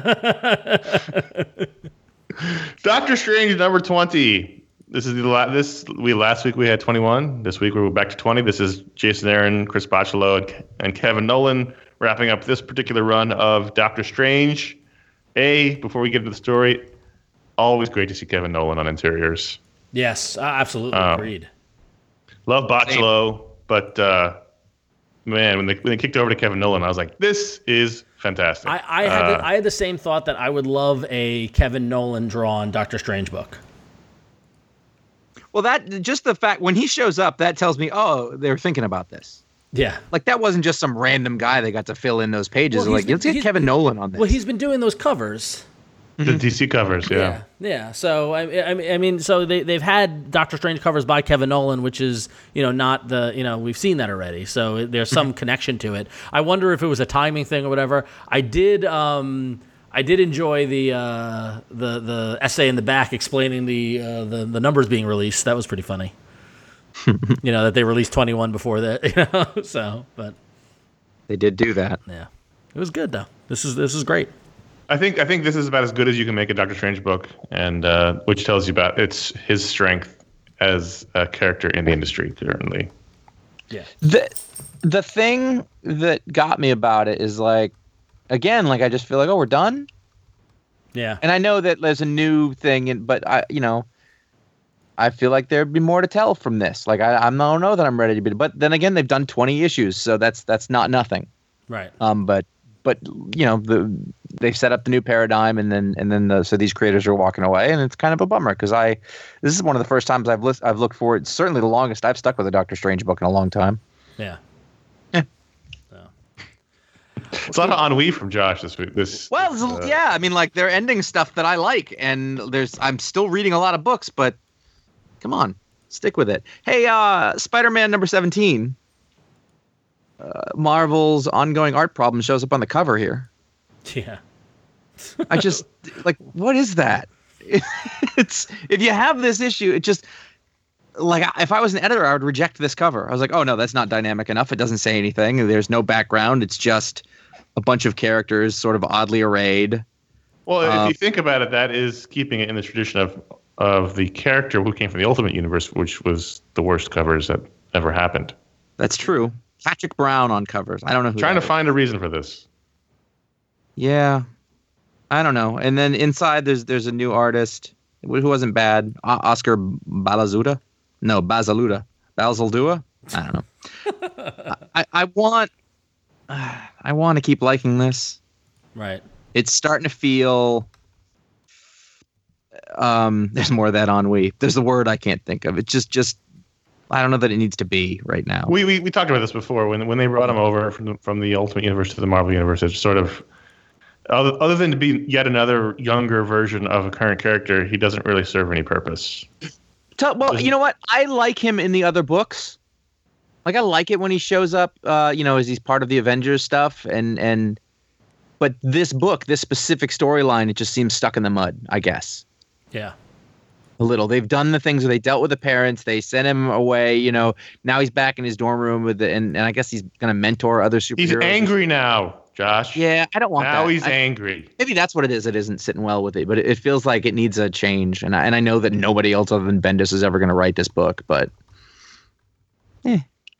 Doctor Strange number twenty. This is the la- this we last week we had twenty-one. This week we're back to twenty. This is Jason Aaron, Chris Bachalo, and, and Kevin Nolan wrapping up this particular run of Doctor Strange. A, before we get into the story, always great to see Kevin Nolan on interiors. Yes, absolutely um, agreed. Love Bachalo, but uh, man, when they when they kicked over to Kevin Nolan, I was like, this is fantastic. I, I had uh, the, I had the same thought that I would love a Kevin Nolan drawn Doctor Strange book. Well, that just the fact when he shows up, that tells me, oh, they were thinking about this. Yeah, like that wasn't just some random guy they got to fill in those pages. Well, like, been, let's get Kevin Nolan on this. Well, he's been doing those covers. The D C covers, yeah. Yeah, yeah. So, I, I mean, so they, they've had Doctor Strange covers by Kevin Nolan, which is, you know, not the, you know, we've seen that already. So there's some connection to it. I wonder if it was a timing thing or whatever. I did, um, I did enjoy the uh, the the essay in the back explaining the, uh, the, the numbers being released. That was pretty funny. You know, that they released twenty-one before that, you know, so, but. They did do that. Yeah. It was good, though. This is this is great. I think I think this is about as good as you can make a Doctor Strange book, and uh, which tells you about it's his strength as a character in the industry currently. Yeah. The the thing that got me about it is like, again, like I just feel like, oh, we're done. Yeah. And I know that there's a new thing, and but I, you know, I feel like there'd be more to tell from this. Like I, I don't know that I'm ready to be, but then again, they've done twenty issues, so that's that's not nothing. Right. Um, but. But you know, the they've set up the new paradigm, and then and then the, so these creators are walking away, and it's kind of a bummer because I this is one of the first times I've list, I've looked forward. Certainly, the longest I've stuck with a Doctor Strange book in a long time. Yeah. Yeah. So. It's a lot of ennui from Josh this week. This well, uh, yeah, I mean, like they're ending stuff that I like, and there's I'm still reading a lot of books, but come on, stick with it. Hey, uh, Spider-Man number seventeen. Uh, Marvel's ongoing art problem shows up on the cover here. Yeah. I just like, what is that? It's if you have this issue, it just like if I was an editor, I would reject this cover. I was like, oh no, that's not dynamic enough. It doesn't say anything. There's no background. It's just a bunch of characters sort of oddly arrayed. Well, if um, you think about it, that is keeping it in the tradition of of the character who came from the Ultimate Universe, which was the worst covers that ever happened. That's true. Patrick Brown on covers. I don't know who. Trying to is. find a reason for this. Yeah, I don't know. And then inside, there's there's a new artist who wasn't bad. O- Oscar Balazuda, no Basaluda, Balzaldua. I don't know. I, I want uh, I want to keep liking this. Right. It's starting to feel. Um, there's more of that ennui. There's a word I can't think of. It's just just. I don't know that it needs to be right now. We we, we talked about this before when when they brought him over from the, from the Ultimate Universe to the Marvel Universe. It's sort of other, other than to be yet another younger version of a current character, he doesn't really serve any purpose. Tell, well, you know what? I like him in the other books. Like I like it when he shows up. Uh, you know, as he's part of the Avengers stuff, and and. But this book, this specific storyline, it just seems stuck in the mud. I guess. Yeah. A little. They've done the things where they dealt with the parents. They sent him away. You know, now he's back in his dorm room with the, and, and I guess he's going to mentor other superheroes. He's angry now, Josh. Yeah, I don't want now that. he's I, angry. Maybe that's what it is. It isn't sitting well with it, but it, it feels like it needs a change. And I, and I know that nobody else other than Bendis is ever going to write this book, but eh.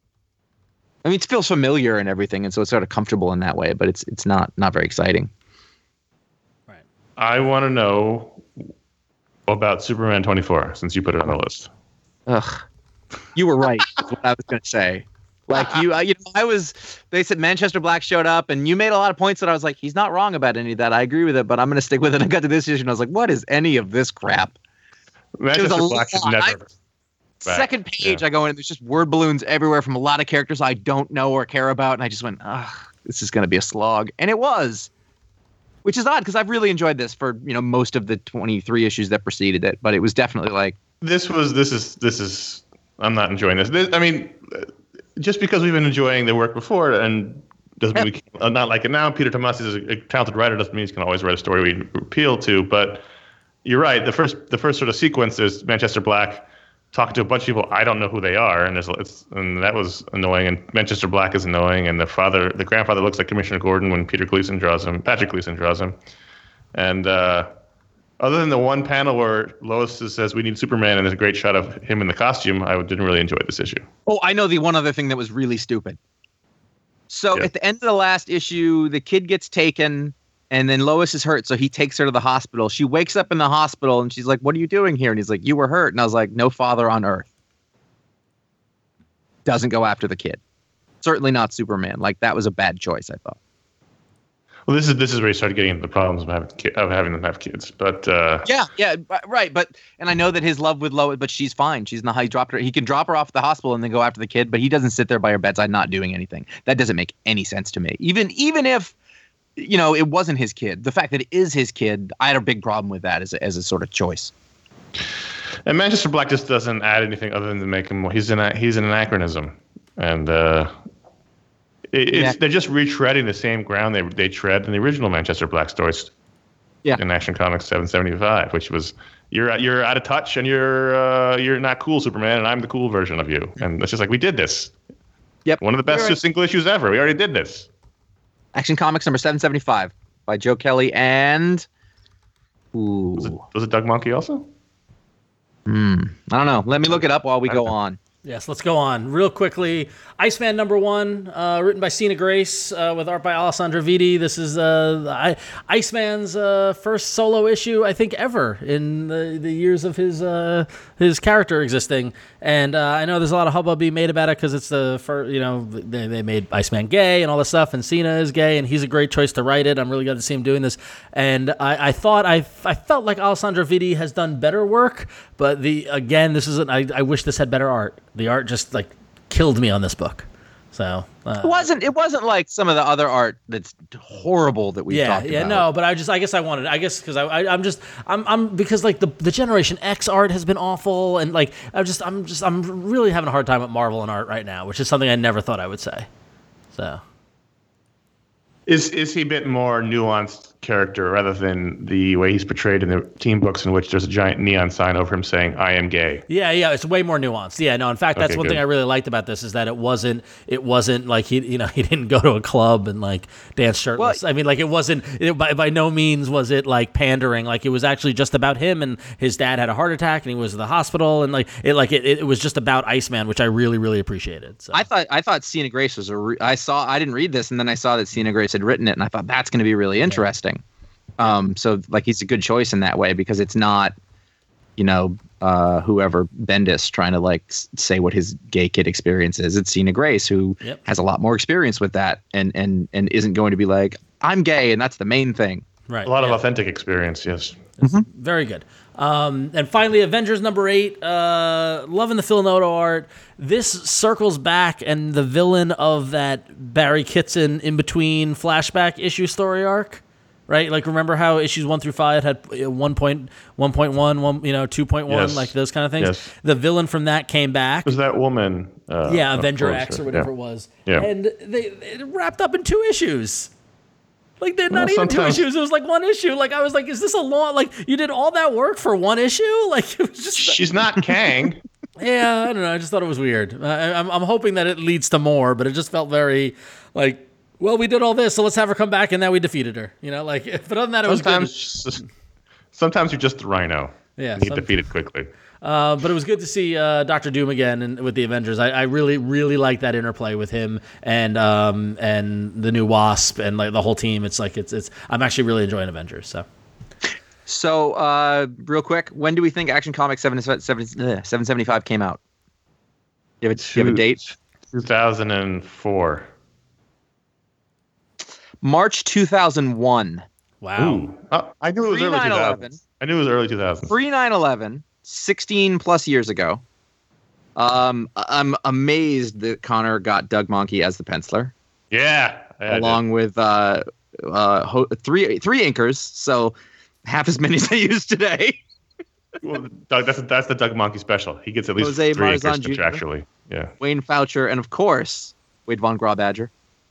I mean, it feels familiar and everything, and so it's sort of comfortable in that way, but it's it's not not very exciting. Right. I want to know about Superman twenty-four, since you put it on the list. Ugh, you were right. Is what I was going to say. Like you, I, you know, I was. They said Manchester Black showed up, and you made a lot of points that I was like, he's not wrong about any of that. I agree with it, but I'm going to stick with it. I got to this issue, and I was like, what is any of this crap? Manchester Black should never. I, back. Second page, Yeah. I go in, and there's just word balloons everywhere from a lot of characters I don't know or care about, and I just went, ugh, this is going to be a slog, and it was. Which is odd because I've really enjoyed this for you know most of the twenty-three issues that preceded it, but it was definitely like This was this is this is. I'm not enjoying this. this I mean, just because we've been enjoying the work before, and doesn't mean we can, uh, not like it now. Peter Tomasi is a, a talented writer. Doesn't mean he can always write a story we appeal to. But you're right. The first the first sort of sequence is Manchester Black talking to a bunch of people. I don't know who they are, and there's it's and that was annoying. And Manchester Black is annoying, and the father, the grandfather, looks like Commissioner Gordon when Peter Gleason draws him. Patrick Gleason draws him, and uh, other than the one panel where Lois says we need Superman, and there's a great shot of him in the costume, I didn't really enjoy this issue. oh, I know the one other thing that was really stupid. So Yeah. at the end of the last issue, the kid gets taken, and then Lois is hurt, so he takes her to the hospital. She wakes up in the hospital, and she's like, "What are you doing here?" And he's like, "You were hurt." And I was like, "No father on earth doesn't go after the kid. Certainly not Superman. Like that was a bad choice, I thought." Well, this is this is where you start getting into the problems of having ki- of having them have kids. But uh, Yeah, yeah, b- right. But and I know that his love with Lois, but she's fine. She's not how he dropped her. He can drop her off at the hospital and then go after the kid, but he doesn't sit there by her bedside not doing anything. That doesn't make any sense to me. Even even if you know it wasn't his kid, the fact that it is his kid, I had a big problem with that as a, as a sort of choice. and Manchester Black just doesn't add anything other than to make him. He's an he's an anachronism, and uh, it, it's Yeah. they're just retreading the same ground they they tread in the original Manchester Black stories. Yeah. In Action Comics seven seventy-five, which was you're you're out of touch and you're uh, you're not cool, Superman, and I'm the cool version of you. And it's just like we did this. Yep. One of the best You're right. single issues ever. We already did this. Action Comics number seven seventy-five by Joe Kelly and ooh, Was it, was it Doug Monkey also? hmm, I don't know. Let me look it up while we go on. Yes, let's go on real quickly. Iceman number one, uh, written by Sina Grace, uh, with art by Alessandro Vitti. This is uh, I, Iceman's uh, first solo issue, I think, ever in the, the years of his uh, his character existing. And uh, I know there's a lot of hubbub being made about it because it's the first, you know, they, they made Iceman gay and all this stuff, and Cena is gay, and he's a great choice to write it. I'm really glad to see him doing this. And I, I thought I I felt like Alessandro Vitti has done better work, but the again, this is an, I, I wish this had better art. The art just like killed me on this book. So uh, It wasn't. It wasn't like some of the other art that's horrible that we yeah, talked yeah, about. no, but I just, I guess I wanted, I guess because I, I, I'm just, I'm, I'm because like the the Generation X art has been awful, and like I just, I'm just, I'm really having a hard time with Marvel and art right now, which is something I never thought I would say. So Is is he a bit more nuanced character rather than the way he's portrayed in the team books in which there's a giant neon sign over him saying "I am gay"? Yeah, yeah, it's way more nuanced. Yeah, no, in fact, that's Okay, one good. thing I really liked about this is that it wasn't it wasn't like he you know he didn't go to a club and like dance shirtless. Well- I mean, like it wasn't it, by by no means was it like pandering. Like it was actually just about him, and his dad had a heart attack and he was at the hospital, and like it like it, it was just about Iceman, which I really really appreciated. So I thought I thought Sienna Grace was a. Re- I saw I didn't read this, and then I saw that Sienna Grace had written it, and I thought that's going to be really interesting. Um, so like he's a good choice in that way because it's not, you know, uh, whoever Bendis trying to like s- say what his gay kid experience is. It's Sienna Grace who Yep. has a lot more experience with that, and and and isn't going to be like I'm gay, and that's the main thing. right, A lot of yeah. authentic experience, yes. Very good. Um, and finally, Avengers number eight. Uh, loving the Phil Noto art. This circles back and the villain of that Barry Kitson in between flashback issue story arc, right? Like remember how issues one through five had uh, one point one point one, one you know two point one, Yes. like those kind of things. Yes. The villain from that came back. Was that woman? Uh, Yeah, of Avenger course, X or uh, whatever yeah. it was. Yeah. And they it wrapped up in two issues. Like they're not Well, even two sometimes- issues. It was like one issue. Like I was like, is this a long? Like you did all that work for one issue? Like it was just. She's not Kang. Yeah, I don't know. I just thought it was weird. I, I'm I'm hoping that it leads to more, but it just felt very like, well, we did all this, so let's have her come back, and now we defeated her. You know, like. But other than that, it was good. Sometimes, sometimes you're just the Rhino. Yeah, and you some- defeat it quickly. Uh, but it was good to see uh, Doctor Doom again and with the Avengers. I, I really, really like that interplay with him and um, and the new Wasp and like the whole team. It's like it's it's. I'm actually really enjoying Avengers. So So uh, real quick, when do we think Action Comics seven seventy-five came out? Do you have a, do you have a date? two thousand four. March two thousand one. wow. Ooh. Uh, I knew it was Pre early nine two eleven. thousands. I knew it was early two thousands. Pre nine eleven, sixteen plus years ago. Um, I- I'm amazed that Connor got Doug Monkey as the penciler, Yeah. I did. along with uh, uh, ho- three three inkers, so half as many as I use today. Well, Doug, that's that's the Doug Monkey special. He gets at least Jose three Marzan acres Junior contractually. Yeah. Wayne Foucher, and of course Wade Von Grawbadger.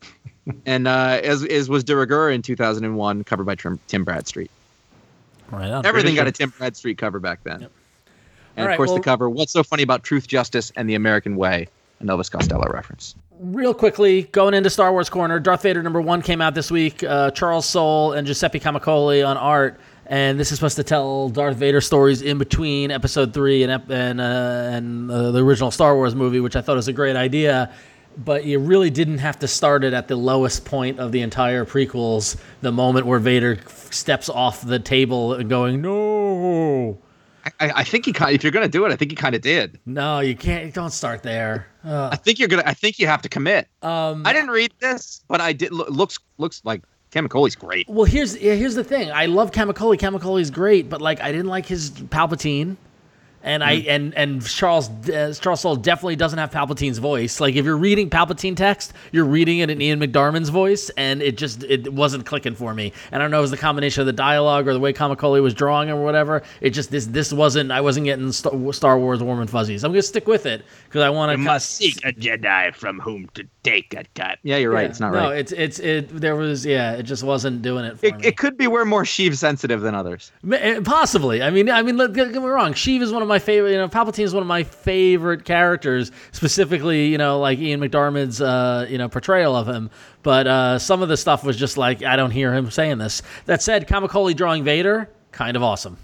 And uh, as, as was De Rigueur in two thousand one, covered by Tim, Tim Bradstreet. Right on. Everything got a issue. Tim Bradstreet cover back then. Yep. And All of right, course, well- the cover. What's so funny about Truth, Justice, and the American Way? A Elvis Costello reference. Real quickly, going into Star Wars Corner, Darth Vader number one came out this week. Uh, Charles Soule and Giuseppe Camicoli on art, and this is supposed to tell Darth Vader stories in between Episode Three and ep- and uh, and uh, the original Star Wars movie, which I thought was a great idea. But you really didn't have to start it at the lowest point of the entire prequels, the moment where Vader steps off the table and going, "No, I, I I think he kind. If you're gonna do it, I think he kind of did. no, you can't. Don't start there." Uh, I think you're gonna. I think you have to commit. um, I didn't read this, but I did. Lo- looks looks like Camicoli's great. Well, here's yeah, here's the thing. I love Camicoli. Camicoli's great, but like I didn't like his Palpatine, and I and and Charles uh, Charles Soule definitely doesn't have Palpatine's voice. Like if you're reading Palpatine text, you're reading it in Ian McDiarmid's voice, and it just it wasn't clicking for me. And I don't know if it was the combination of the dialogue or the way Camicoli was drawing or whatever. It just this this wasn't. I wasn't getting Star Star Wars warm and fuzzies. I'm gonna stick with it because I want to a Jedi from whom to take a cut. Yeah, you're right. Yeah. It's not no, right. it's it's it. There was yeah. It just wasn't doing it for It, me. it could be we're more Sheev sensitive than others. Ma- Possibly. I mean, I mean, let- get, get me wrong. Sheev is one of my favorite. You know, Palpatine is one of my favorite characters. Specifically, you know, like Ian McDiarmid's, uh, you know, portrayal of him. But uh, some of the stuff was just like I don't hear him saying this. That said, Camicoli drawing Vader, kind of awesome.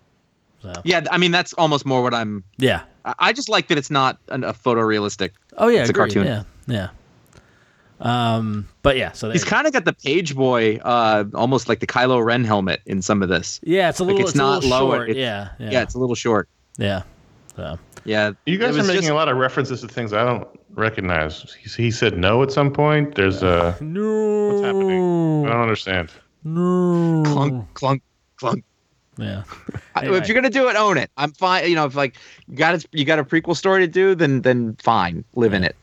So Yeah, I mean that's almost more what I'm. yeah. I- I just like that it's not an, a photorealistic. Oh yeah, It's a agreed. cartoon. Yeah, yeah. Um, but yeah, so there He's you go. kind of got the Page Boy, uh, almost like the Kylo Ren helmet in some of this. yeah, it's a little. it's it's, a not little lower, short. it's- Yeah, yeah, Yeah, it's a little short. yeah. So Yeah, You guys it are was making just- a lot of references to things I don't recognize. He, he said no at some point. There's a. no. What's happening? I don't understand. No. clunk, clunk, clunk. Yeah. I- Anyway. If you're gonna do it, own it. I'm fine. You know, if like you got a, you got a prequel story to do, then then fine, live in it.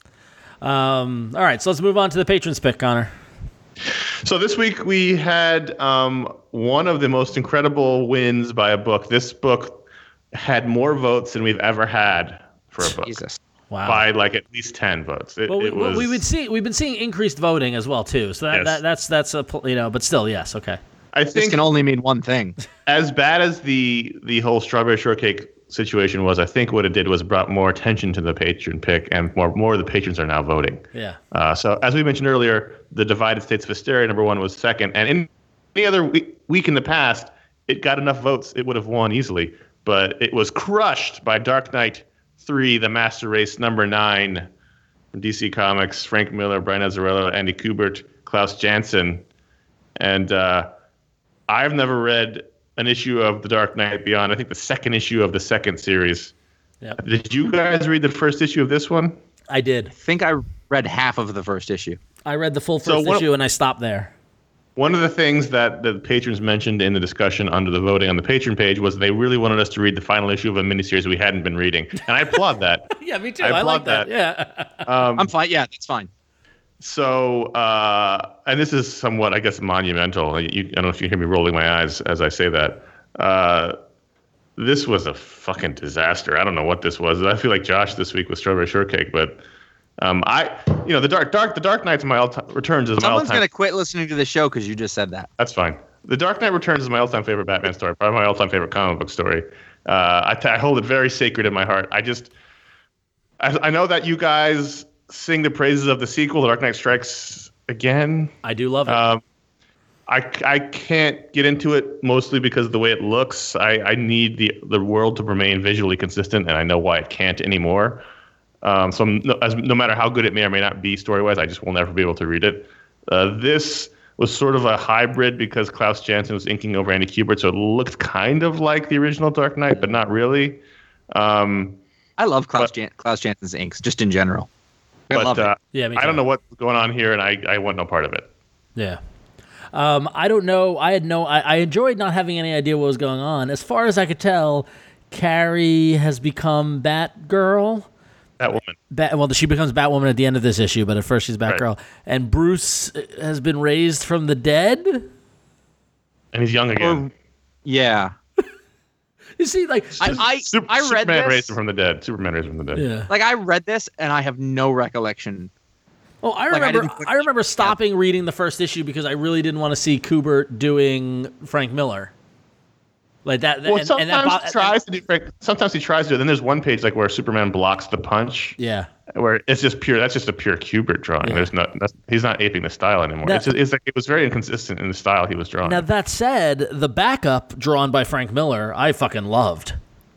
Um, all right, so let's move on to the patrons pick, Connor. So this week we had um, one of the most incredible wins by a book. This book had more votes than we've ever had for a book. Jesus. Wow. by like at least ten votes. It, Well, we, it was. we would see we've been seeing increased voting as well too. So that, Yes. that that's that's a pl- you know, but still, yes, okay. I This think can only mean one thing. as bad as the the whole strawberry shortcake situation was, I think what it did was brought more attention to the patron pick, and more more of the patrons are now voting. Yeah. Uh, so as we mentioned earlier, the divided states of hysteria number one was second, and in any other week, week in the past, it got enough votes it would have won easily, but it was crushed by Dark Knight three, The Master Race number nine from D C Comics, Frank Miller, Brian Azzarello, Andy Kubert, Klaus Janson, and uh, I've never read an issue of The Dark Knight beyond, I think, the second issue of the second series. Yep. Did you guys read the first issue of this one? I did. I think I read half of the first issue. I read the full So first what- issue and I stopped there. One of the things that the patrons mentioned in the discussion under the voting on the patron page was they really wanted us to read the final issue of a miniseries we hadn't been reading. And I applaud that. Yeah, me too. I I, like applaud that. Yeah. I'm fine. Yeah, that's fine. So, uh, and this is somewhat, I guess, monumental. You, I don't know if you hear me rolling my eyes as I say that. Uh, this was a fucking disaster. I don't know what this was. I feel like Josh this week with Strawberry Shortcake, but um, I, you know, the Dark, Dark, the Dark Knight's my all-time returns is my Someone's all-time. gonna quit listening to the show because you just said that. That's fine. The Dark Knight Returns is my all-time favorite Batman story, probably my all-time favorite comic book story. Uh, I, t- I hold it very sacred in my heart. I just, I, I know that you guys sing the praises of the sequel, The Dark Knight Strikes Again. I do love it. Um, I, I can't get into it mostly because of the way it looks. I, I need the, the world to remain visually consistent, and I know why it can't anymore. Um, so no, as, no matter how good it may or may not be story-wise, I just will never be able to read it. Uh, this was sort of a hybrid because Klaus Janson was inking over Andy Kubert, so it looked kind of like the original Dark Knight, but not really. Um, I love Klaus, But- Jan- Klaus Jansen's inks, just in general. I but love uh, it. Yeah, me I don't too. know what's going on here, and I, I want no part of it. Yeah. Um, I don't know. I had no. I, I enjoyed not having any idea what was going on. As far as I could tell, Carrie has become Batgirl. That woman. Bat, well, she becomes Batwoman at the end of this issue, but at first she's Batgirl. And Bruce has been raised from the dead. And he's young again. Or- yeah. You see, like, I, I, Super, I read Superman this. raised him from the dead. Superman raised him from the dead. yeah. Like I read this and I have no recollection. Oh, I Like, I remember. didn't I, put- remember stopping reading the first issue because I really didn't want to see Kubert doing Frank Miller. Like that. Well, and, sometimes and that bo- he tries to do. Frank- Sometimes he tries to. do it. Then there's one page like where Superman blocks the punch, Yeah. where it's just pure. That's just a pure Kubert drawing. Yeah. There's not. That's, he's not aping the style anymore. Now- it's, just, it's like it was very inconsistent in the style he was drawing. Now that said, the backup drawn by Frank Miller, I fucking loved.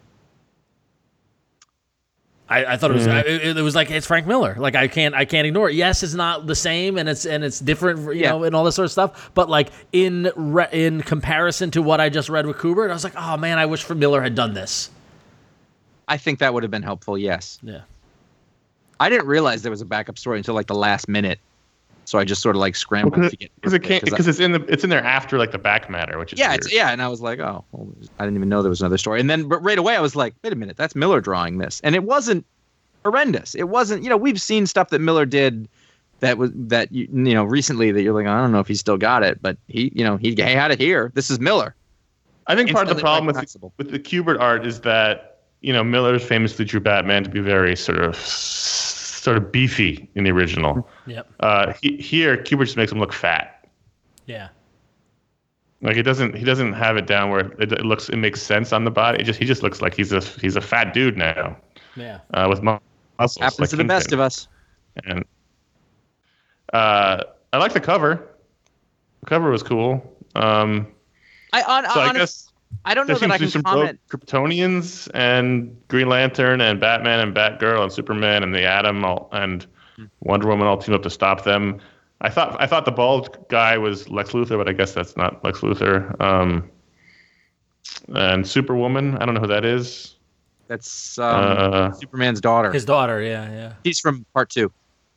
I, I thought it was I, it, it was like it's Frank Miller. Like I can't I can't ignore it. Yes, it's not the same and it's and it's different, you Yeah. know, and all this sort of stuff. But like in re, in comparison to what I just read with Kubert, I was like, oh man, I wish Miller had done this. I think that would have been helpful. Yes. Yeah. I didn't realize there was a backup story until like the last minute, so I just sort of like scrambled because to get because it can't because I- because it's in the it's in there after like the back matter, which is yeah, weird. it's, yeah, and I was like, oh, well, I didn't even know there was another story. And then, but right away, I was like, wait a minute, that's Miller drawing this, and it wasn't horrendous. It wasn't, you know, we've seen stuff that Miller did that was that you, you know recently that you're like, I don't know if he still got it, but he, you know, he, he had it here. This is Miller. I think part of the Instantly problem with recognizable. with the Kubert art is that you know Miller famously drew Batman to be very sort of sort of beefy in the original. Yep. Uh, he, here, Kubert just makes him look fat. Yeah. Like it doesn't, he doesn't have it down where it, it looks, it makes sense on the body. It just, he just looks like he's a, he's a fat dude now, Yeah. uh, with mu- muscles. Happens like to the best Kingpin. of us. And uh, I like the cover. The cover was cool. Um, I on, so I on guess I don't know there that I seems to can be some rogue comment. Kryptonians and Green Lantern and Batman and Batgirl and Superman and the Atom all, and Wonder Woman all team up to stop them. I thought I thought the bald guy was Lex Luthor, but I guess that's not Lex Luthor. Um, and Superwoman, I don't know who that is. That's um, Uh, Superman's daughter. His daughter. Yeah. Yeah. He's from part two.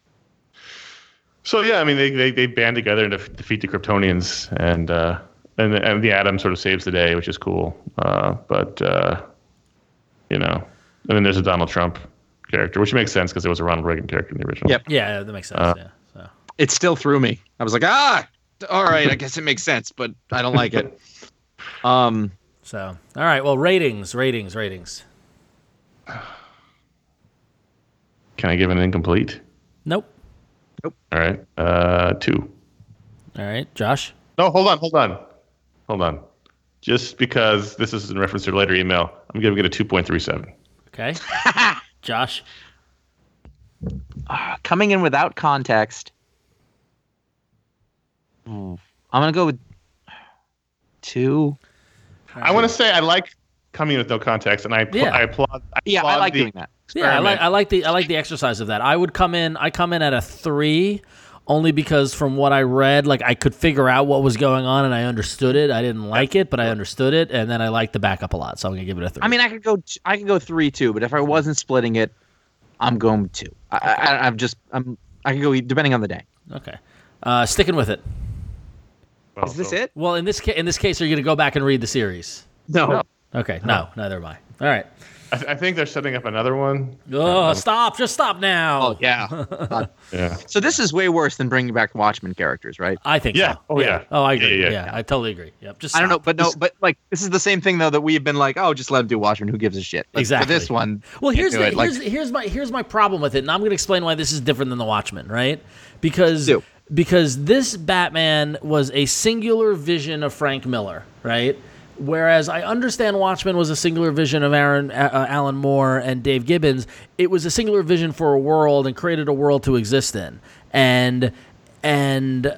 So yeah, I mean they they, they band together to defeat the Kryptonians, and uh, and and the Atom sort of saves the day, which is cool. Uh, but uh, you know, and then there's a Donald Trump character, which makes sense because there was a Ronald Reagan character in the original. Yep. Yeah. That makes sense. Uh, yeah. So. It still threw me. I was like, ah, all right, I guess it makes sense, but I don't like it. Um, So. All right. Well, ratings. Ratings. Ratings. Can I give an incomplete? Nope. All right. Uh, two. All right, Josh. No, hold on, hold on, hold on. Just because this is in reference to your later email, I'm giving it a two point three seven. Okay. Josh. Uh, coming in without context, I'm gonna go with two. I want to say I like coming in with no context, and I pl- Yeah. I applaud. I Yeah, I applaud like the doing that. Yeah, I like experiment. I like the I like the exercise of that. I would come in I come in at a three only because from what I read, like I could figure out what was going on and I understood it. I didn't like it, but I understood it, and then I liked the backup a lot, so I'm gonna give it a three. I mean, I could go. I could go three too, but if I wasn't splitting it, I'm going with two. I, I, I'm just. I'm. I can go e- depending on the day. okay. Uh, sticking with it. Well, Is this so- it? Well, in this ca- in this case, are you gonna go back and read the series? No. Okay, no, neither am I. All right. I, th- I think they're setting up another one. Oh, stop! Just stop now. Oh yeah. God. Yeah. So this is way worse than bringing back Watchmen characters, right? I think Yeah. so. Oh, yeah. Oh, I agree. Yeah, Yeah, yeah, I totally agree. Yep. Just I don't know, stop. but no, Just- but like this is the same thing though that we have been like, oh, just let him do Watchmen. Who gives a shit? But Exactly. For this one, Well, can't here's do the, it. Like, here's here's my here's my problem with it, and I'm going to explain why this is different than the Watchmen, right? Because Do. because this Batman was a singular vision of Frank Miller, right? Whereas I understand Watchmen was a singular vision of Aaron uh, Alan Moore and Dave Gibbons. It was a singular vision for a world and created a world to exist in, and and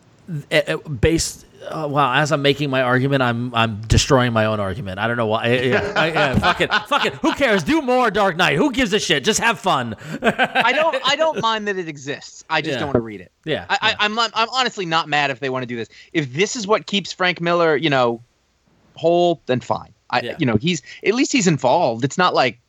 uh, based. Uh, well, as I'm making my argument, I'm I'm destroying my own argument. I don't know why. Yeah, I, yeah, fuck it, fuck it. Who cares? Do more Dark Knight. Who gives a shit? Just have fun. I don't. I don't mind that it exists. I just Yeah. don't want to read it. Yeah, I, yeah. I, I'm. not- I'm honestly not mad if they want to do this. If this is what keeps Frank Miller, you know, whole, then fine. I. Yeah. You know, he's at least he's involved. It's not like,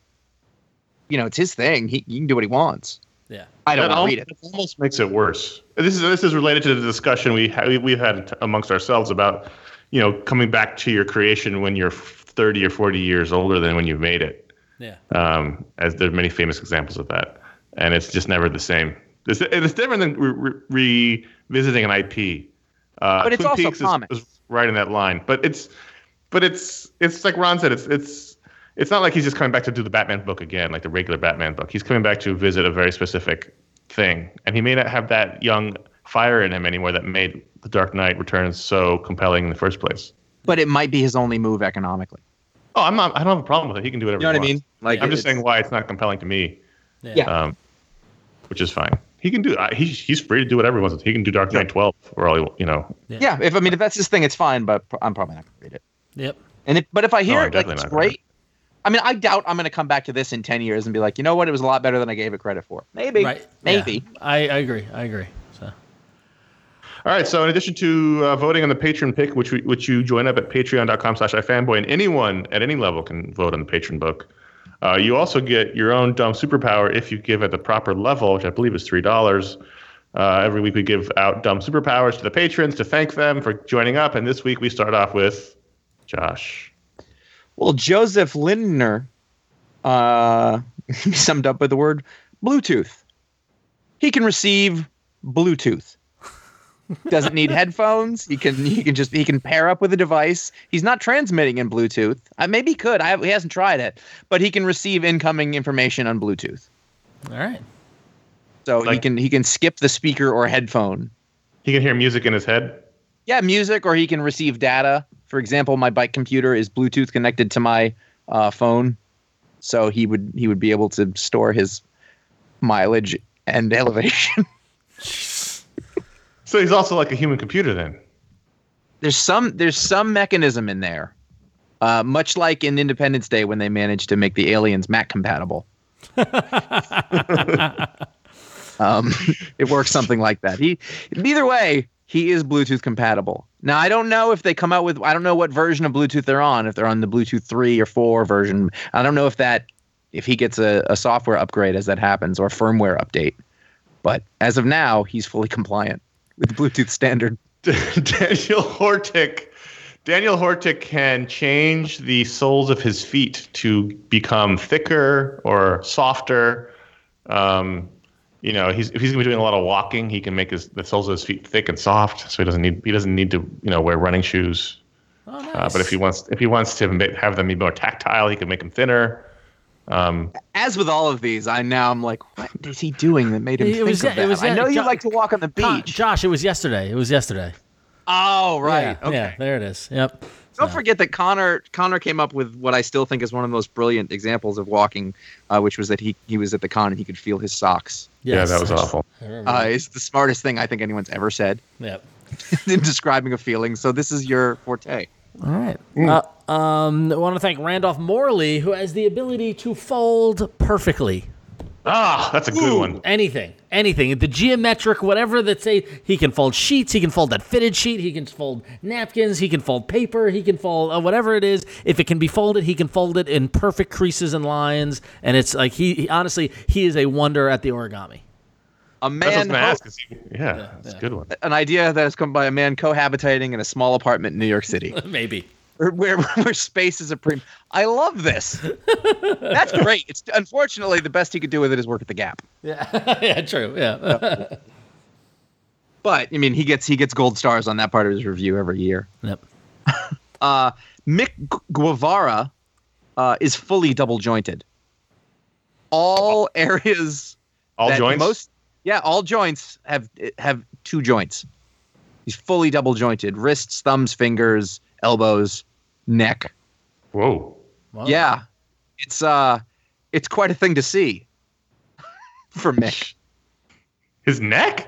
you know, it's his thing. He, he can do what he wants. Yeah. I don't That want to al- read it. almost makes it worse. This is this is related to the discussion we ha- we- we've had amongst ourselves about, you know, coming back to your creation when you're thirty or forty years older than when you made it. Yeah. Um, as there are many famous examples of that, and it's just never the same. It's, it's different than re- re- revisiting an I P. Uh, But it's Twin also Peaks is, comics. is right in that line, but it's but it's it's like Ron said. It's it's it's not like he's just coming back to do the Batman book again, like the regular Batman book. He's coming back to visit a very specific thing, and he may not have that young fire in him anymore that made The Dark Knight Returns so compelling in the first place. But it might be his only move economically. Oh, I'm not. I don't have a problem with it. He can do whatever. You know what I he mean? wants. Like I'm just it's- saying why it's not compelling to me. Yeah. Yeah. Um, which is fine. He can do. Uh, he's he's free to do whatever he wants. He can do Dark Knight twelve or all he, you know. Yeah. If I mean if that's his thing, it's fine. But pr- I'm probably not gonna read it. Yep. And if, but if I hear I'm it, like definitely it's not gonna. great. I mean, I doubt I'm going to come back to this in ten years and be like, you know what, it was a lot better than I gave it credit for. Maybe, Right. maybe. Yeah. I, I agree. I agree. So. All right. So in addition to uh, voting on the patron pick, which we, which you join up at patreon.com slash ifanboy, and anyone at any level can vote on the patron book. Uh, you also get your own dumb superpower if you give at the proper level, which I believe is three dollars. Uh, every week we give out dumb superpowers to the patrons to thank them for joining up. And this week we start off with Josh. Well, Joseph Lindner uh, summed up with the word Bluetooth. He can receive Bluetooth. Doesn't need headphones. He can he can just he can pair up with a device. He's not transmitting in Bluetooth. Uh, maybe he could. I have, he hasn't tried it, but he can receive incoming information on Bluetooth. All right. So he Like- can he can skip the speaker or headphone. He can hear music in his head. Yeah, music, or he can receive data. For example, my bike computer is Bluetooth connected to my uh, phone, so he would he would be able to store his mileage and elevation. So he's also like a human computer then. there's some there's some mechanism in there, uh, much like in Independence Day when they managed to make the aliens Mac compatible. um, it works something like that. He either way, he is Bluetooth compatible. Now I don't know if they come out with I don't know what version of Bluetooth they're on. If they're on the Bluetooth three or four version, I don't know if that if he gets a, a software upgrade as that happens or a firmware update. But as of now, he's fully compliant with the Bluetooth standard. Daniel Hortick. Daniel Hortick can change the soles of his feet to become thicker or softer. Um, you know, he's if he's gonna be doing a lot of walking, he can make his the soles of his feet thick and soft, so he doesn't need he doesn't need to you know wear running shoes. Oh, nice. Uh, but if he wants if he wants to ma- have them be more tactile, he can make them thinner. Um, As with all of these, I now I'm like, what is he doing that made him It think was- of it that? was- I know you Jo- like to walk on the Con- beach. Josh, it was yesterday. It was yesterday. Oh, right. Yeah, okay. yeah, there it is. Yep. Don't So- forget that Connor Connor came up with what I still think is one of the most brilliant examples of walking, uh, which was that he he was at the con and he could feel his socks. yeah, Yes. that was awful. I remember. Uh, it's the smartest thing I think anyone's ever said Yep. in describing a feeling. So this is your forte. All right. Uh, um, I want to thank Randolph Morley, who has the ability to fold perfectly. Ah, that's a good one. Anything, anything. The geometric, whatever that say, he can fold sheets. He can fold that fitted sheet. He can fold napkins. He can fold paper. He can fold uh, whatever it is. If it can be folded, he can fold it in perfect creases and lines. And it's like he, he honestly, he is a wonder at the origami. A That's what I was man, gonna ask. Is he, yeah, that's yeah. a good one. an idea that has come by a man cohabitating in a small apartment in New York City, Maybe. where, where where space is a prem. I love this. That's great. It's unfortunately the best he could do with it is work at the Gap. Yeah. yeah. True. Yeah. But I mean, he gets he gets gold stars on that part of his review every year. Yep. Uh, Mick Gu- Guevara uh, is fully double jointed. All areas, All that joints. most yeah, all joints have have two joints. He's fully double jointed: wrists, thumbs, fingers, elbows, neck. Whoa. Well, Yeah, it's uh, it's quite a thing to see for Mick. His neck.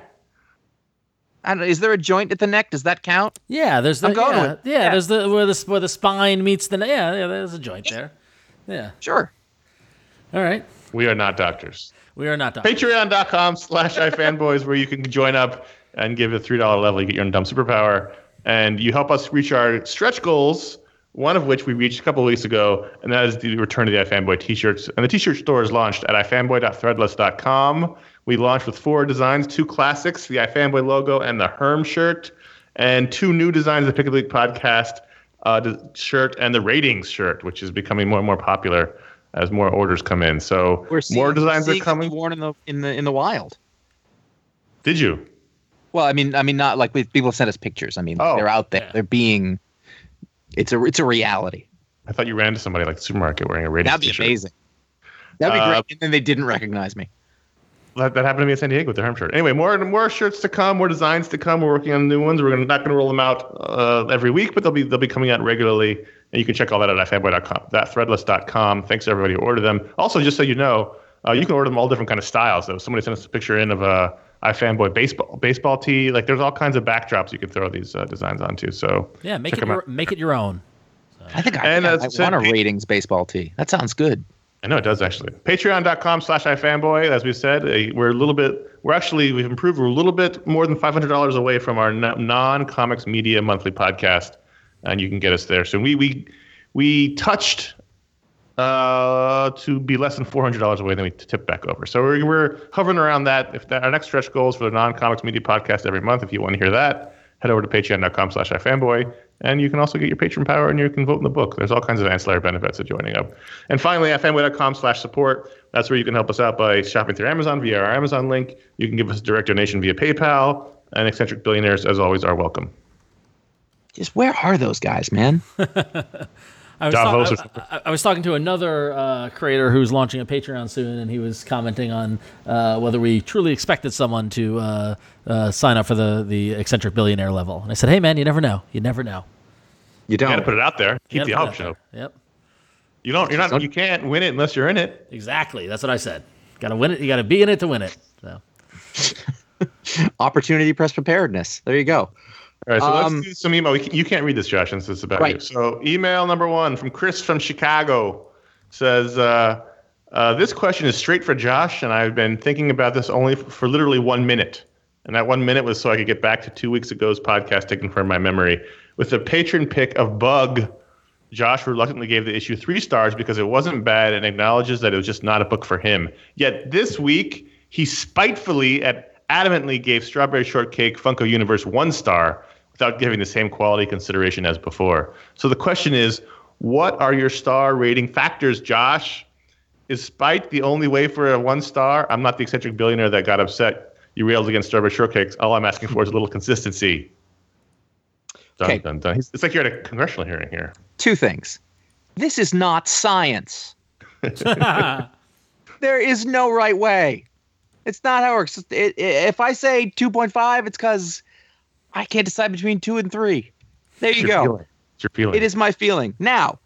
I don't know, is there a joint at the neck? Does that count? Yeah. There's the I'm going yeah, with- yeah, yeah. There's the where the where the spine meets the yeah yeah. There's a joint there. Yeah. Sure. All right. We are not doctors. We are not done. Patreon.com slash iFanboys, where you can join up and give a three dollar level. You get your own dumb superpower. And you help us reach our stretch goals, one of which we reached a couple of weeks ago, and that is the return to the iFanboy t-shirts. And the t-shirt store is launched at ifanboy dot threadless dot com. We launched with four designs, two classics, the iFanboy logo and the Herm shirt, and two new designs, the Pick of the Week podcast uh, the shirt and the ratings shirt, which is becoming more and more popular as more orders come in. So We're seeing, more designs we're are seeing them coming. worn in the in the in the wild. Did you? Well, I mean, I mean, not like we, people send us pictures. I mean, Oh. they're out there. Yeah. They're being. It's a it's a reality. I thought you ran to somebody like the supermarket wearing a ratings That'd be t-shirt. amazing. That'd be Uh, great. And then they didn't recognize me. That, that happened to me in San Diego with the Herm shirt. Anyway, more more shirts to come, more designs to come. We're working on new ones. We're gonna, not going to roll them out uh, every week, but they'll be they'll be coming out regularly. And you can check all that at ifanboy dot com, that threadless dot com. Thanks to everybody who ordered them. Also, just so you know, uh, you can order them all different kind of styles. So somebody sent us a picture in of a iFanboy baseball baseball tee. Like there's all kinds of backdrops you can throw these uh, designs onto. So Yeah, make check it 'em your, out. make it your own. I think I, And think I as might said, want a Pete- ratings baseball tee. That sounds good. I know it does actually. Patreon dot com slash iFanboy. As we said, uh, we're a little bit, we're actually, we've improved. We're a little bit more than five hundred dollars away from our no- non-comics media monthly podcast. And you can get us there. So we, we, we touched uh, to be less than four hundred dollars away, then we tip back over. So we're, we're hovering around that. If that, our next stretch goal is for the non-comics media podcast every month. If you want to hear that, head over to patreon dot com slash iFanboy. And you can also get your patron power and you can vote in the book. There's all kinds of ancillary benefits of joining up. And finally, ifanboy dot com slash support. That's where you can help us out by shopping through Amazon via our Amazon link. You can give us a direct donation via PayPal. And eccentric billionaires, as always, are welcome. Just where are those guys, man? I was, Davos talk- or something. I, I, I was talking to another uh, creator who's launching a Patreon soon, and he was commenting on uh, whether we truly expected someone to uh, uh, sign up for the, the eccentric billionaire level. And I said, hey, man, you never know. You never know. You You got to don't. put it out there. You Keep gotta the put it option out open. there. Yep, You don't. You're not. You can't win it unless you're in it. exactly. That's what I said. Got to win it. You got to be in it to win it. So Opportunity press preparedness. There you go. All right, so Um, let's do some email. We can, you can't read this, Josh, since it's about Right. you. So email number one from Chris from Chicago says, uh, uh, this question is straight for Josh, and I've been thinking about this only f- for literally one minute. And that one minute was so I could get back to two weeks ago's podcast to confirm my memory. With the patron pick of Bug, Josh reluctantly gave the issue three stars because it wasn't bad and acknowledges that it was just not a book for him. Yet this week, he spitefully and adamantly gave Strawberry Shortcake Funko Universe one star without giving the same quality consideration as before. So the question is, what are your star rating factors, Josh? Is spite the only way for a one star? I'm not the eccentric billionaire that got upset you railed against Strawberry Shortcakes. All I'm asking for is a little consistency. Dun, Okay. dun, dun. It's like you're at a congressional hearing here. Two things. This is not science. There is no right way. It's not how it works. It, it, if I say two point five, it's because I can't decide between two and three. There you It's your go. feeling. It's your feeling. It is my feeling. Now,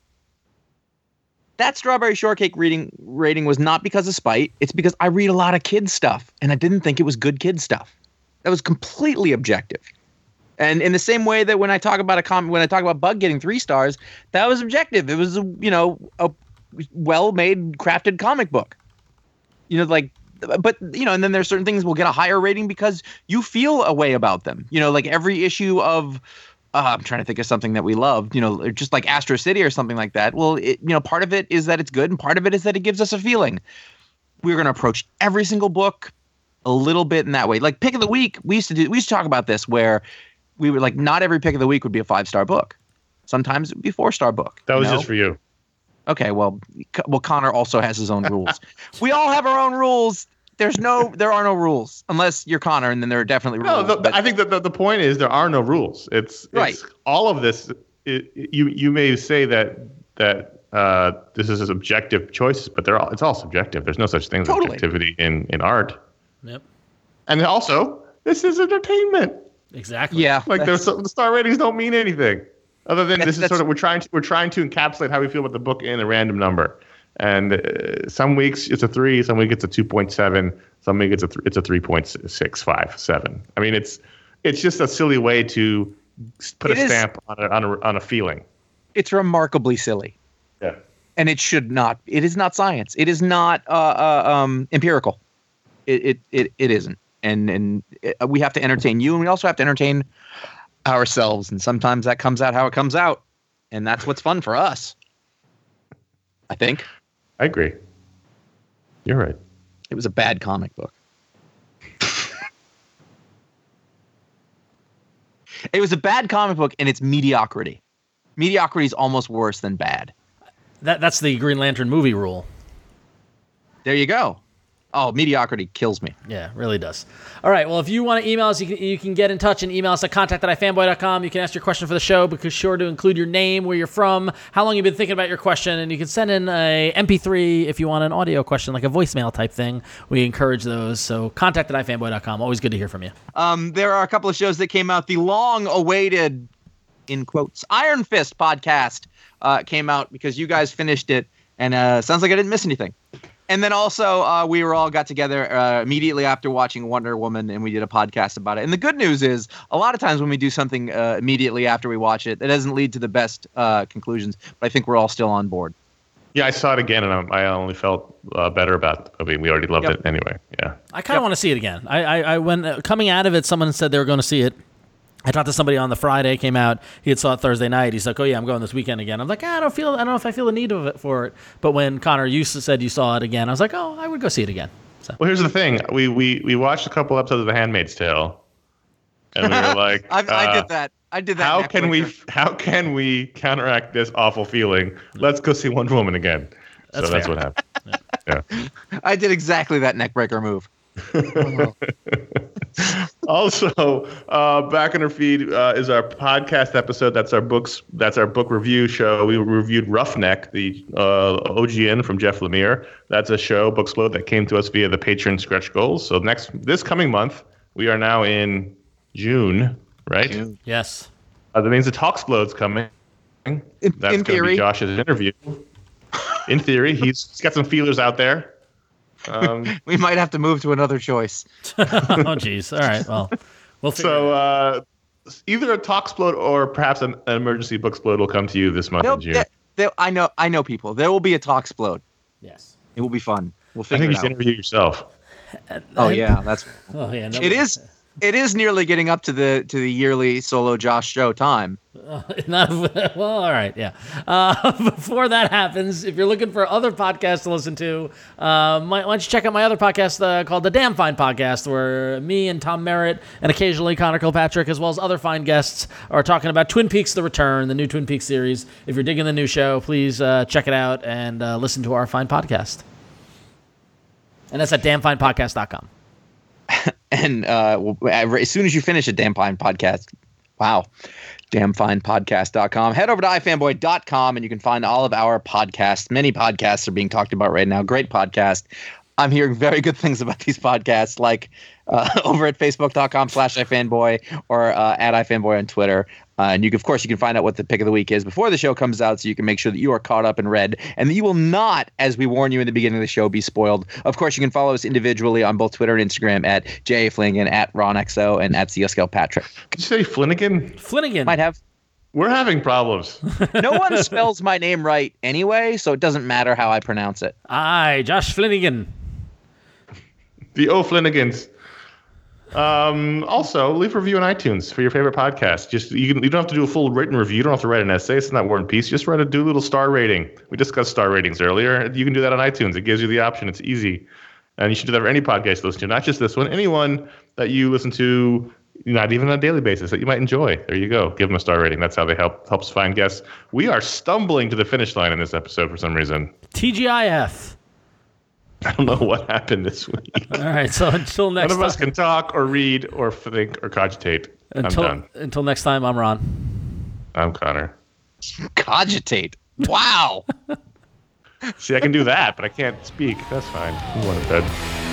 that Strawberry Shortcake reading rating was not because of spite. It's because I read a lot of kids stuff, and I didn't think it was good kid stuff. That was completely objective. And in the same way that when I talk about a com- when I talk about Bug getting three stars, that was objective. It was, a, you know, a well-made, crafted comic book. You know, like, but, you know, and then there's certain things will get a higher rating because you feel a way about them. You know, like every issue of, uh, I'm trying to think of something that we loved, you know, just like Astro City or something like that. Well, it, you know, part of it is that it's good, and part of it is that it gives us a feeling. We're going to approach every single book a little bit in that way. Like Pick of the Week, we used to do, we used to talk about this where we were like, not every Pick of the Week would be a five-star book. Sometimes it would be a four-star book. that was you know? just for you. Okay, well, C- well, Connor also has his own rules. We all have our own rules. There's no, there are no rules unless you're Connor, and then there are definitely rules. No, the, but- I think that the, the point is there are no rules. It's, it's Right. all of this. It, you you may say that that uh, this is objective choices, but they're all it's all subjective. There's no such thing as Totally. objectivity in in art. Yep. And also, this is entertainment. Exactly. yeah, Like that's- there's the star ratings don't mean anything other than That's- this is that's- sort of we're trying to we're trying to encapsulate how we feel about the book in a random number. And uh, some weeks it's a three, some week it's a two point seven, some week it's a th- it's a three point six five seven. I mean, it's it's just a silly way to s- put It a is- stamp on a, on a on a feeling. it's remarkably silly, Yeah. and it should not. It is not science. It is not uh, uh, um, empirical. It, it it it isn't. And and it, we have to entertain you, and we also have to entertain ourselves. And sometimes that comes out how it comes out, and that's what's fun for us. I think I agree. You're right. it was a bad comic book. It was a bad comic book, and it's mediocrity. Mediocrity is almost worse than bad. That that's the Green Lantern movie rule. There you go. Oh, mediocrity kills me. Yeah, it really does. All right. Well, if you want to email us, you can, you can get in touch and email us at contact at i fanboy dot com. You can ask your question for the show, but be sure to include your name, where you're from, how long you've been thinking about your question, and you can send in a M P three if you want an audio question, like a voicemail type thing. We encourage those. So contact at i fanboy dot com. Always good to hear from you. Um, there are a couple of shows that came out. The long-awaited, in quotes, Iron Fist podcast uh, came out because you guys finished it, and uh, sounds like I didn't miss anything. And then also, uh, we were all got together uh, immediately after watching Wonder Woman, and we did a podcast about it. And the good news is, a lot of times when we do something uh, immediately after we watch it, it doesn't lead to the best uh, conclusions. But I think we're all still on board. Yeah, I saw it again, and I, I only felt uh, better about the movie. We already loved Yep. it anyway. Yeah. I kind of want to see it again. I, I, I when uh, coming out of it, someone said they were going to see it. I talked to somebody on the Friday, came out. He had saw it Thursday night. He's like, "Oh yeah, I'm going this weekend again." I'm like, ah, "I don't feel. I don't know if I feel the need of it for it." But when Connor, you s- said you saw it again, I was like, "Oh, I would go see it again." So Well, here's the thing. We we we watched a couple episodes of The Handmaid's Tale, and we were like, I, I uh, did that. I did that. How Netflix. can we how can we counteract this awful feeling? Let's go see Wonder Woman again. That's so that's fair. what happened. Yeah. I did exactly that neckbreaker move. Also, uh, back in our feed uh, is our podcast episode. That's our books. That's our book review show. We reviewed Roughneck, the uh, O G N from Jeff Lemire. That's a show, Booksplode, that came to us via the Patreon stretch goals. So next this coming month, we are now in June, right? June. yes, Uh, that means the Talksplode's coming. In, That's in going to theory, be Josh's interview. In theory, he's, he's got some feelers out there. Um, we might have to move to another choice. oh jeez. All right. Well, we'll figure. so it out. uh, either a Talksplode or perhaps an, an emergency Booksplode will come to you this month They'll- in June. they- they- I know. I know people. There will be a Talksplode. Yes. It will be fun. We'll I figure think you it should out. interview yourself. Oh yeah, that's. Oh yeah. No, It is. It is nearly getting up to the to the yearly solo Josh show time. Not, well, all right, yeah. Uh, before that happens, if you're looking for other podcasts to listen to, uh, my, why don't you check out my other podcast uh, called The Damn Fine Podcast, where me and Tom Merritt and occasionally Connor Kilpatrick, as well as other fine guests, are talking about Twin Peaks: The Return, the new Twin Peaks series. If you're digging the new show, please uh, check it out and uh, listen to our fine podcast. And that's at damn fine podcast dot com. And uh, as soon as you finish a Damn Fine podcast Wow. damn fine podcast dot com. Head over to i fanboy dot com and you can find all of our podcasts. Many podcasts are being talked about right now. Great podcast. I'm hearing very good things about these podcasts, like uh, over at facebook dot com slash ifanboy or uh, at ifanboy on Twitter. Uh, and you, can, of course, you can find out what the pick of the week is before the show comes out, so you can make sure that you are caught up and read, and that you will not, as we warn you in the beginning of the show, be spoiled. Of course, you can follow us individually on both Twitter and Instagram at J A Flanagan, at RonXO, and at C S K Patrick. Did you say Flanagan? Flanagan. Might have. We're having problems. No one spells my name right anyway, so it doesn't matter how I pronounce it. Aye, Josh Flanagan. The O'Flannagans. Um, also, leave a review on iTunes for your favorite podcast. Just you, can, you don't have to do a full written review. You don't have to write an essay. It's not War and Peace. Just write a do a little star rating. We discussed star ratings earlier. You can do that on iTunes. It gives you the option. It's easy, and you should do that for any podcast you listen to, not just this one. Anyone that you listen to, not even on a daily basis, that you might enjoy. There you go. Give them a star rating. That's how they help helps find guests. We are stumbling to the finish line in this episode for some reason. T G I F. I don't know what happened this week. All right, so until next None of time. us can talk or read or think or cogitate. Until, I'm done. Until next time, I'm Ron. I'm Connor. Cogitate. Wow. See, I can do that, but I can't speak. That's fine. I'm going to bed.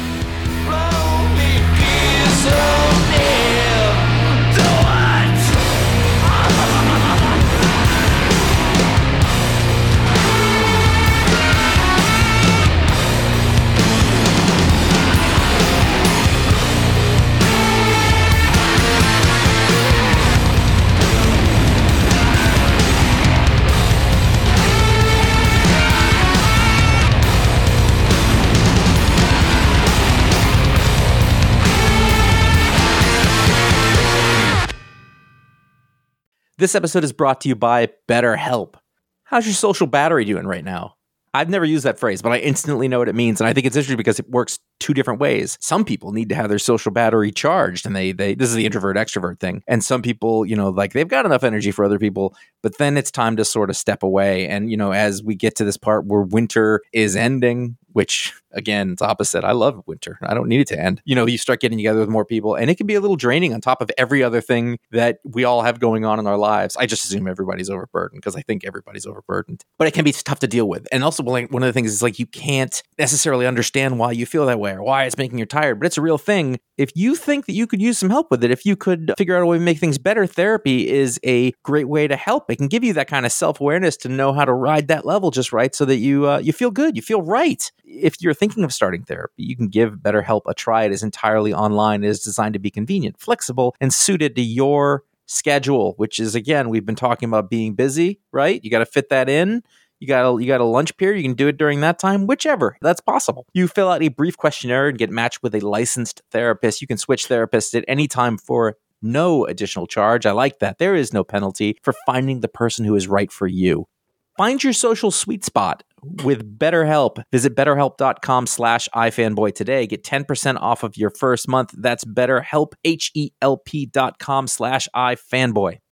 This episode is brought to you by BetterHelp. How's your social battery doing right now? I've never used that phrase, but I instantly know what it means. And I think it's interesting because it works two different ways. Some people need to have their social battery charged, and they they this is the introvert extrovert thing. And some people, you know, like they've got enough energy for other people, but then it's time to sort of step away. And, you know, as we get to this part where winter is ending, which again, it's opposite. I love winter. I don't need it to end. You know, you start getting together with more people, and it can be a little draining on top of every other thing that we all have going on in our lives. I just assume everybody's overburdened because I think everybody's overburdened, but it can be tough to deal with. And also, like, one of the things is like you can't necessarily understand why you feel that way or why it's making you tired, but it's a real thing. If you think that you could use some help with it, if you could figure out a way to make things better, therapy is a great way to help. It can give you that kind of self-awareness to know how to ride that level just right so that you uh, you feel good, you feel right. If you're thinking of starting therapy, you can give BetterHelp a try. It is entirely online. It is designed to be convenient, flexible, and suited to your schedule, which is, again, we've been talking about being busy, right? You got to fit that in. You got a, you got a lunch period. You can do it during that time, whichever. That's possible. You fill out a brief questionnaire and get matched with a licensed therapist. You can switch therapists at any time for no additional charge. I like that. There is no penalty for finding the person who is right for you. Find your social sweet spot with BetterHelp. Visit betterhelp.com slash ifanboy today. Get ten percent off of your first month. That's BetterHelp, H E L P dot com slash ifanboy.